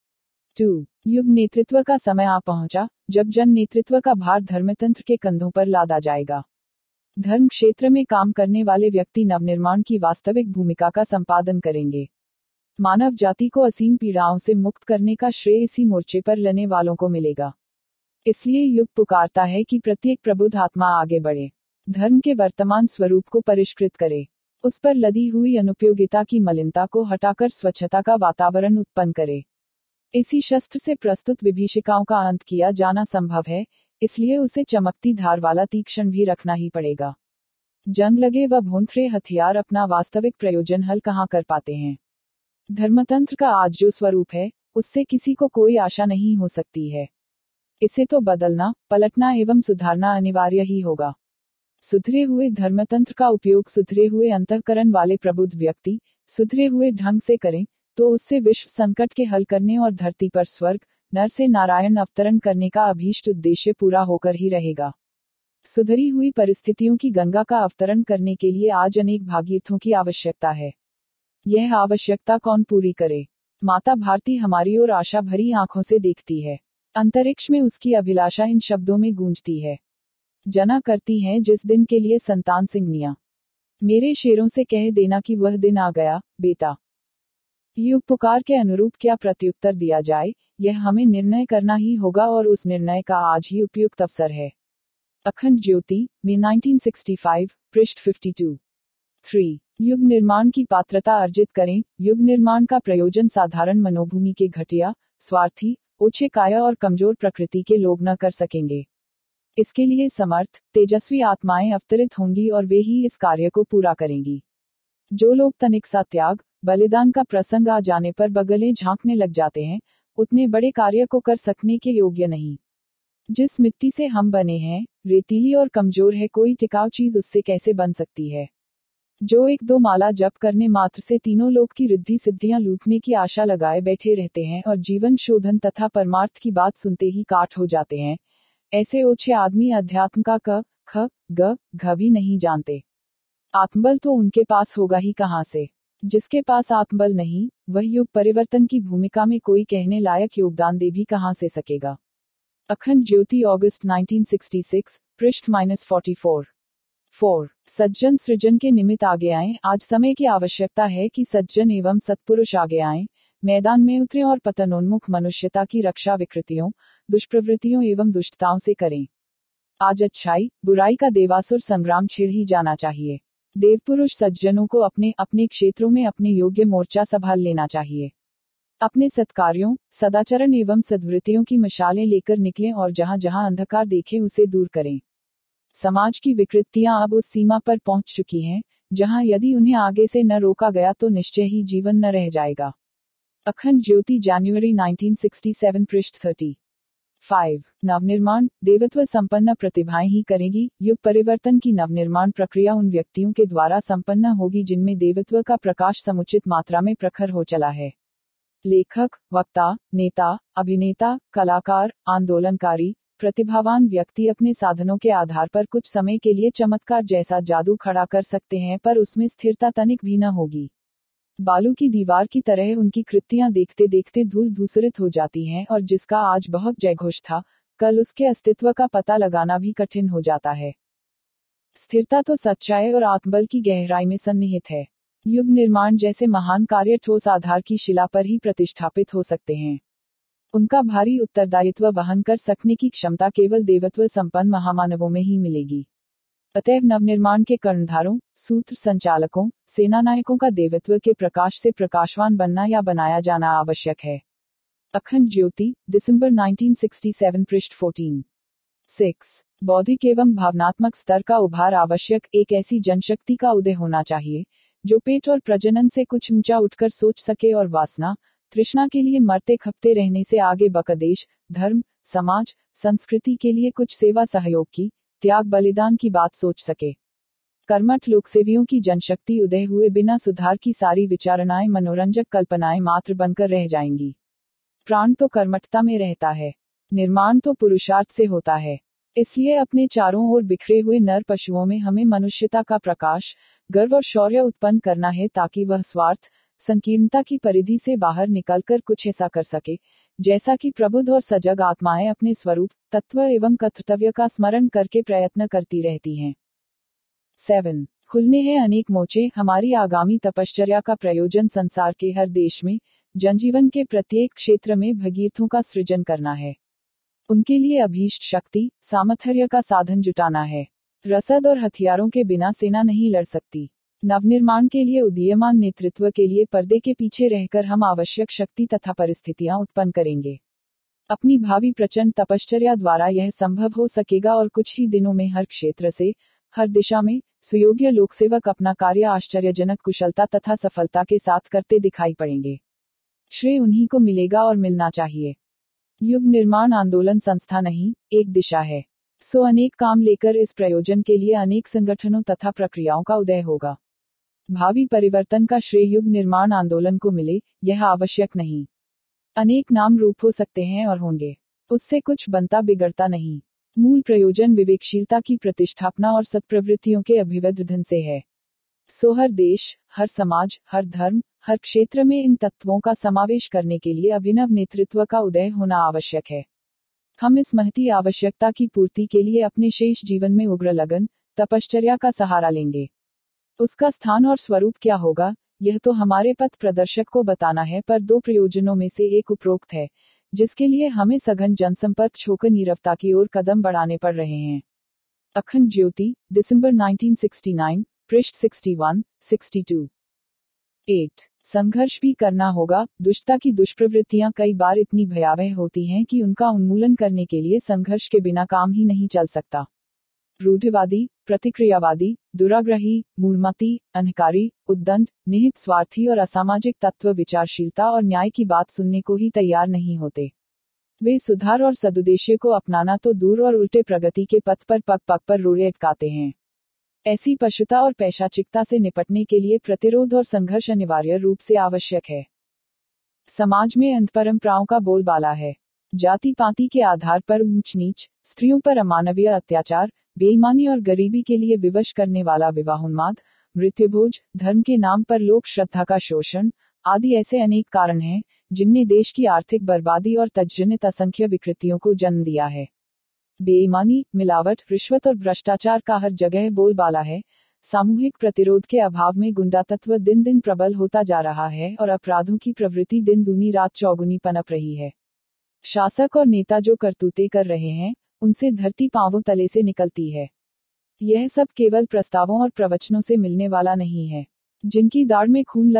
टू युग नेतृत्व का समय आ पहुंचा, जब जन नेतृत्व का भार धर्मतंत्र के कंधों पर लादा जाएगा। धर्म क्षेत्र में काम करने वाले व्यक्ति नवनिर्माण की वास्तविक भूमिका का संपादन करेंगे। मानव जाति को असीम पीड़ाओं से मुक्त करने का श्रेय इसी मोर्चे पर लड़ने वालों को मिलेगा। इसलिए युग पुकारता है कि प्रत्येक प्रबुद्ध आत्मा आगे बढ़े, धर्म के वर्तमान स्वरूप को परिष्कृत करे, उस पर लदी हुई अनुपयोगिता की मलिनता को हटाकर स्वच्छता का वातावरण उत्पन्न करे। इसी शस्त्र से प्रस्तुत विभीषिकाओं का अंत किया जाना संभव है, इसलिए उसे चमकती धार वाला तीक्ष्ण भी रखना ही पड़ेगा। जंग लगे व भोंथरे हथियार अपना वास्तविक प्रयोजन हल कहाँ कर पाते हैं। धर्मतंत्र का आज जो स्वरूप है, उससे किसी को कोई आशा नहीं हो सकती है। इसे तो बदलना, पलटना एवं सुधारना अनिवार्य ही होगा। सुधरे हुए धर्मतंत्र का उपयोग सुधरे हुए अंतःकरण वाले प्रबुद्ध व्यक्ति सुधरे हुए ढंग से करें, तो उससे विश्व संकट के हल करने और धरती पर स्वर्ग, नर से नारायण अवतरण करने का अभीष्ट उद्देश्य पूरा होकर ही रहेगा। सुधरी हुई परिस्थितियों की गंगा का अवतरण करने के लिए आज अनेक भागीरथों की आवश्यकता है। यह आवश्यकता कौन पूरी करे? माता भारती हमारी ओर आशा भरी आंखों से देखती है। अंतरिक्ष में उसकी अभिलाषा इन शब्दों में गूंजती है। जना करती हैं जिस दिन के लिए संतान सिंगनिया, मेरे शेरों से कह देना कि वह दिन आ गया, बेटा। युग पुकार के अनुरूप क्या प्रत्युत्तर दिया जाए, यह हमें निर्णय करना ही होगा और उस निर्णय का आज ही उपयुक्त अवसर है। अखंड ज्योति, में नाइनटीन सिक्सटी फाइव, पृष्ठ बावन। थ्री युग निर्माण की पात्रता अर्जित करें। युग निर्माण का प्रयोजन साधारण मनोभूमि के घटिया, स्वार्थी, ओछे काया और कमजोर प्रकृति के लोग न कर सकेंगे। इसके लिए समर्थ, तेजस्वी आत्माएं अवतरित होंगी और वे ही इस कार्य को पूरा करेंगी। जो लोग तनिक सा त्याग, बलिदान का प्रसंग आ जाने पर बगलें झांकने लग जाते हैं, उतने बड़े कार्य को कर सकने के योग्य नहीं। जिस मिट्टी से हम बने हैं, रेतीली और कमजोर है, कोई टिकाऊ चीज उससे कैसे बन सकती है। जो एक दो माला जप करने मात्र से तीनों लोक की रिद्धि सिद्धियां लूटने की आशा लगाए बैठे रहते हैं और जीवन शोधन तथा परमार्थ की बात सुनते ही काट हो जाते हैं, ऐसे ओछे आदमी अध्यात्म का क, ख, ग, घ भी नहीं जानते। आत्मबल तो उनके पास होगा ही कहां से। जिसके पास आत्मबल नहीं, वह युग परिवर्तन की भूमिका में कोई कहने लायक योगदान दे भी कहां से सकेगा। अखंड ज्योति अगस्त नाइनटीन सिक्सटी सिक्स, पृष्ठ माइनस फोर्टी फोर। फोर सज्जन सृजन के निमित्त आगे आएं। आज समय की आवश्यकता है कि सज्जन एवं सत्पुरुष आगे आएं, मैदान में उतरें और पतनोन्मुख मनुष्यता की रक्षा विकृतियों, दुष्प्रवृत्तियों एवं दुष्टताओं से करें। आज अच्छाई बुराई का देवासुर संग्राम छिड़ ही जाना चाहिए। देवपुरुष सज्जनों को अपने अपने क्षेत्रों में अपने योग्य मोर्चा संभाल लेना चाहिए। अपने सत्कार्यों, सदाचरण एवं सद्वृत्तियों की मशालें लेकर निकलें और जहां जहां अंधकार देखें उसे दूर करें। समाज की विकृतियां अब उस सीमा पर पहुंच चुकी हैं, जहां यदि उन्हें आगे से न रोका गया तो निश्चय ही जीवन न रह जाएगा। अखंड ज्योति जनवरी नाइनटीन सिक्सटी सेवन, पृष्ठ थर्टी फाइव। नवनिर्माण देवत्व संपन्न प्रतिभाएं ही करेंगी। युग परिवर्तन की नवनिर्माण प्रक्रिया उन व्यक्तियों के द्वारा संपन्न होगी जिनमें देवत्व का प्रकाश समुचित मात्रा में प्रखर हो चला है। लेखक, वक्ता, नेता, अभिनेता, कलाकार, आंदोलनकारी, प्रतिभावान व्यक्ति अपने साधनों के आधार पर कुछ समय के लिए चमत्कार जैसा जादू खड़ा कर सकते हैं, पर उसमें स्थिरता तनिक भी न होगी। बालू की दीवार की तरह उनकी कृतियां देखते देखते धूल धूसरित हो जाती हैं और जिसका आज बहुत जयघोष था, कल उसके अस्तित्व का पता लगाना भी कठिन हो जाता है। स्थिरता तो सच्चाई और आत्मबल की गहराई में सन्निहित है। युग निर्माण जैसे महान कार्य ठोस आधार की शिला पर ही प्रतिष्ठापित हो सकते हैं। उनका भारी उत्तरदायित्व वहन कर सकने की क्षमता केवल देवत्व संपन्न महामानवों में ही मिलेगी। अतएव नवनिर्माण के कर्णधारों, सूत्र संचालकों, सेनानायकों का देवत्व के प्रकाश से प्रकाशवान बनना या बनाया जाना आवश्यक है। अखंड ज्योति दिसंबर नाइनटीन सिक्सटी सेवन, पृष्ठ फोर्टीन। सिक्स बौद्धिक एवं भावनात्मक स्तर का उभार आवश्यक। एक ऐसी जनशक्ति का उदय होना चाहिए जो पेट और प्रजनन से कुछ ऊंचा उठकर सोच सके और वासना, तृष्णा के लिए मरते खपते रहने से आगे बक देश, धर्म, समाज, संस्कृति के लिए कुछ सेवा सहयोग की, त्याग बलिदान की बात सोच सके। कर्मठ लोकसेवियों की जनशक्ति उदय हुए बिना सुधार की सारी विचारणाएं मनोरंजक कल्पनाएं मात्र बनकर रह जाएंगी। प्राण तो कर्मठता में रहता है, निर्माण तो पुरुषार्थ से होता है। इसलिए अपने चारों ओर बिखरे हुए नर पशुओं में हमें मनुष्यता का प्रकाश, गर्व और शौर्य उत्पन्न करना है ताकि वह स्वार्थ, संकीर्णता की परिधि से बाहर निकलकर कुछ ऐसा कर सके, जैसा कि प्रबुद्ध और सजग आत्माएं अपने स्वरूप, तत्व एवं कर्तव्य का स्मरण करके प्रयत्न करती रहती हैं। सेवन खुलने हैं अनेक मोर्चे। हमारी आगामी तपश्चर्या का प्रयोजन संसार के हर देश में, जनजीवन के प्रत्येक क्षेत्र में भगीरथों का सृजन करना है। उनके लिए अभीष्ट शक्ति, सामर्थ्य का साधन जुटाना है। रसद और हथियारों के बिना सेना नहीं लड़ सकती। नवनिर्माण के लिए उदीयमान नेतृत्व के लिए पर्दे के पीछे रहकर हम आवश्यक शक्ति तथा परिस्थितियां उत्पन्न करेंगे। अपनी भावी प्रचंड तपश्चर्या द्वारा यह संभव हो सकेगा और कुछ ही दिनों में हर क्षेत्र से, हर दिशा में सुयोग्य लोकसेवक अपना कार्य आश्चर्यजनक कुशलता तथा सफलता के साथ करते दिखाई पड़ेंगे। श्रेय उन्हीं को मिलेगा और मिलना चाहिए। युग निर्माण आंदोलन संस्था नहीं, एक दिशा है। सो अनेक काम लेकर इस प्रयोजन के लिए अनेक संगठनों तथा प्रक्रियाओं का उदय होगा। भावी परिवर्तन का श्रेय युग निर्माण आंदोलन को मिले, यह आवश्यक नहीं। अनेक नाम रूप हो सकते हैं और होंगे, उससे कुछ बनता बिगड़ता नहीं। मूल प्रयोजन विवेकशीलता की प्रतिष्ठापना और सत्प्रवृत्तियों के अभिवर्धन से है। सो हर देश, हर समाज, हर धर्म, हर क्षेत्र में इन तत्वों का समावेश करने के लिए अभिनव नेतृत्व का उदय होना आवश्यक है। हम इस महती आवश्यकता की पूर्ति के लिए अपने शेष जीवन में उग्र लगन, तपश्चर्या का सहारा लेंगे। उसका स्थान और स्वरूप क्या होगा, यह तो हमारे पथ प्रदर्शक को बताना है, पर दो प्रयोजनों में से एक उपरोक्त है, जिसके लिए हमें सघन जनसंपर्क छोकर नीरवता की ओर कदम बढ़ाने पड़ रहे हैं। अखंड ज्योति दिसंबर नाइनटीन सिक्सटी नाइन, पृष्ठ sixty one, sixty two. Eight संघर्ष भी करना होगा। दुष्टता की दुष्प्रवृत्तियां कई बार इतनी भयावह होती हैं कि उनका उन्मूलन करने के लिए संघर्ष के बिना काम ही नहीं चल सकता। रूढ़िवादी, प्रतिक्रियावादी, दुराग्रही, मूढ़मती, अहंकारी, उद्दंड, निहित स्वार्थी और असामाजिक तत्व विचारशीलता और न्याय की बात सुनने को ही तैयार नहीं होते। वे सुधार और सदुद्देश्य को अपनाना तो दूर और उल्टे प्रगति के पथ पर पग पग पर रोड़े अटकाते हैं। ऐसी पशुता और पैशाचिकता से निपटने के लिए प्रतिरोध और संघर्ष अनिवार्य रूप से आवश्यक है। समाज में अंधपरंपराओं का बोलबाला है। जाति पाति के आधार पर ऊंच नीच, स्त्रियों पर अमानवीय अत्याचार, बेईमानी और गरीबी के लिए विवश करने वाला विवाहोन्माद, मृत्युभोज, धर्म के नाम पर लोक श्रद्धा का शोषण आदि ऐसे अनेक कारण हैं जिनने देश की आर्थिक बर्बादी और तज्जनित असंख्य विकृतियों को जन्म दिया है। बेईमानी, मिलावट, रिश्वत और भ्रष्टाचार का हर जगह बोलबाला है। सामूहिक प्रतिरोध के अभाव में गुंडातत्व दिन दिन प्रबल होता जा रहा है और अपराधों की प्रवृत्ति दिन दूनी रात चौगुनी पनप रही है। शासक और नेता जो करतूते कर रहे हैं, उनसे धरती पांवों तले से निकलती है। यह सब केवल प्रस्तावों और प्रवचनों से मिलने वाला नहीं है। जिनकी दाढ़ में खून